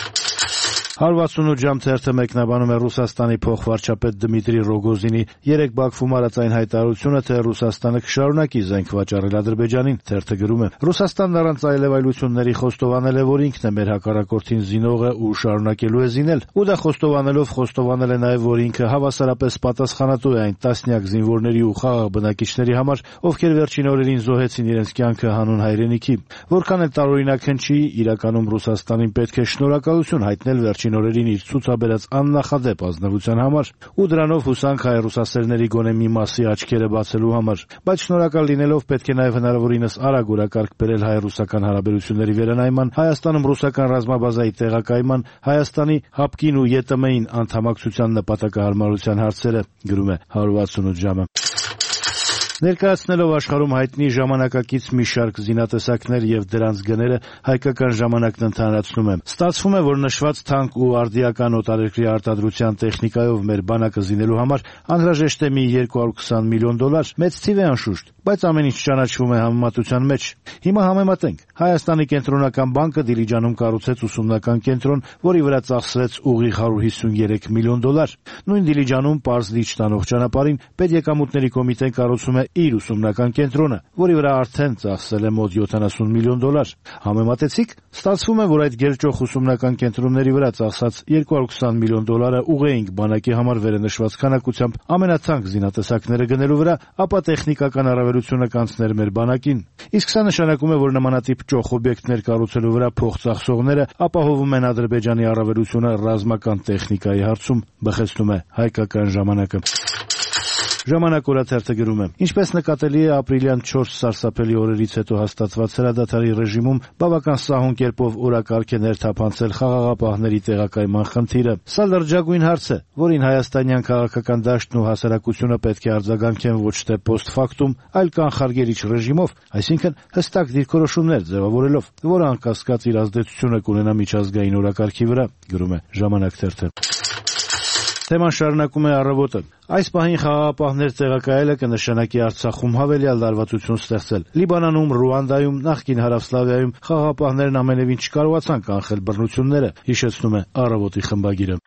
168 ժամ թերթը մեկնաբանում է Ռուսաստանի փոխվարչապետ Դմիտրի Ռոգոզինի երեկ Բաքվում արած այն հայտարարությունը, թե Ռուսաստանը կշարունակի զենք վաճառել Ադրբեջանին։ Թերթը գրում է. Ռուսաստանն առանց այլևայլությունների խոստովանել է, որ ինքն է մեր հակառակորդին զինողը ու շարունակելու է զինել, ու դա խոստովանելով խոստովանել է նաև, որ ինքը հավասարապես պատասխանատու է այն տասնյակ զինվորների ու խաղաղ բնակիչների համար, ովքեր վերջին օրերին զոհեցին իրենց կյանքը հանուն հայրենիքի։ Որքան էլ տարօրինակ հնչի, իրականում Ռուսաստանին պետք է շնորհակալություն հայտնել վերջին օրերին իր ցուցաբերած աննախադեպ ազնվության համար ու դրանով հուսանք հայ-ռուսասերների գոնե մի մասի աչքերը բացելու համար, բայց շնորհակալ լինելով պետք է նաև հնարավորինս արագ օրակարգ բերել հայ-ռուսական հարաբերությունների վերանայման, Հայաստանում ռուսական ռազմաբազայի տեղակայման, Հայաստանի ՀԱՊԿ-ին ու ԵՏՄ-ին անդամակցության նպատակահարմարության հարցերը, գրում է 168 ժամը։ Ներկայացնելով աշխարհում հայտնի ժամանակակից մի շարք զինատեսակներ եւ դրանց գները հայկական ժամանակն ընդհանրացնում է։ Ստացվում է, որ նշված թանկ ու արդիական օտարերկրյա արտադրության տեխնիկայով մեր բանակը զինելու համար անհրաժեշտ է մի $220 միլիոն, մեծ թիվ է անշուշտ, բայց ամեն ինչ ճանաչվում է համեմատության մեջ։ Հիմա համեմատենք։ Հայաստանի կենտրոնական բանկը Դիլիջանում կառուցեց ուսումնական կենտրոն, որի վրա ծախսվեց ուղիղ $153 միլիոն։ Նույն Դիլիջանում Պարզ լիճ տանող ճանապարհին պետեկամուտների կոմիտեն կառուցում է իր ուսումնական կենտրոնը, որի վրա արդեն ծախսել է մոտ $70 միլիոն։ Համեմատեցիք, ստացվում է, որ այդ գերճոխ ուսումնական կենտրոնների վրա ծախսած $220 միլիոն ուղեինք բանակի համար վերենշված քանակությամբ ամենաթանկ զինատեսակները գնելու վրա, ապա տեխնիկական առավելությունը կանցներ մեր բանակին։ Իսկ սա նշանակում է, որ նմանատիպ ճոխ օբյեկտներ կառուցելու վրա փող ծախսողները ապահովում են Ադրբեջանի առավելությունը ռազմական տեխնիկայի հարցում, բխեցնում է Հայկական ժամանակը։ Ժամանակ օրաթերթը գրում է. Ինչպես նկատելի է ապրիլյան 4 սարսափելի օրերից հետո հաստատված հրադադարի ռեժիմում բավական սահուն կերպով օրակարգ է ներթափանցել խաղաղապահների տեղակայման խնդիրը։ Սա լրջագույն հարց է, որին հայաստանյան քաղաքական դաշտն ու հասարակությունը պետք է արձագանքեն ոչ թե post factum, այլ կանխարգելիչ ռեժիմով, այսինքն հստակ դիրքորոշումներ ձևավորելով, որը անկասկած իր ազդեցությունը կունենա միջազգային օրակարգի վրա, գրում է Ժամանակ թերթը։ Թեման շարունակում է Առավոտը։ Այս պահին խաղաղապահներ տեղակայելը կնշանակի Արցախում հավելյալ լարվածություն ստեղծել։ Լիբանանում, Ռուանդայում, նախկին Հարավսլավիայում խաղաղապահներն ամենևին չկարողացան կանխել բռնությունները, հիշեցնում է Առավոտի խմբագիրը։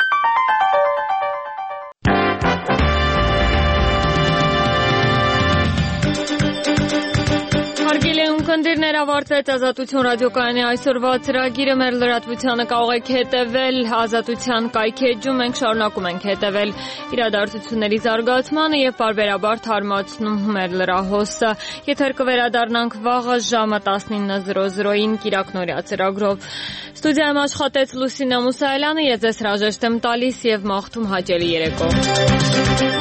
Քնդիրներ ավարտվեց Ազատություն ռադիոկայանի այսօրվա ծրագիրը, մեր լրատվությանը կարող եք հետևել Ազատության կայքեջում, մենք շարունակում ենք հետևել իրադարձությունների զարգացմանը եւ պարբերաբար թարմացնում մեր լրահոսը։ Եթեր կվերադառնանք վաղը ժամը 19:00-ին Կիրակնորյա ծրագրով։ Ստուդիայում աշխատեց Լուսինե Մուսայելյանը, ես ձեզ հրաժեշտ եմ տալիս եւ մաղթում հաճելի երեկո։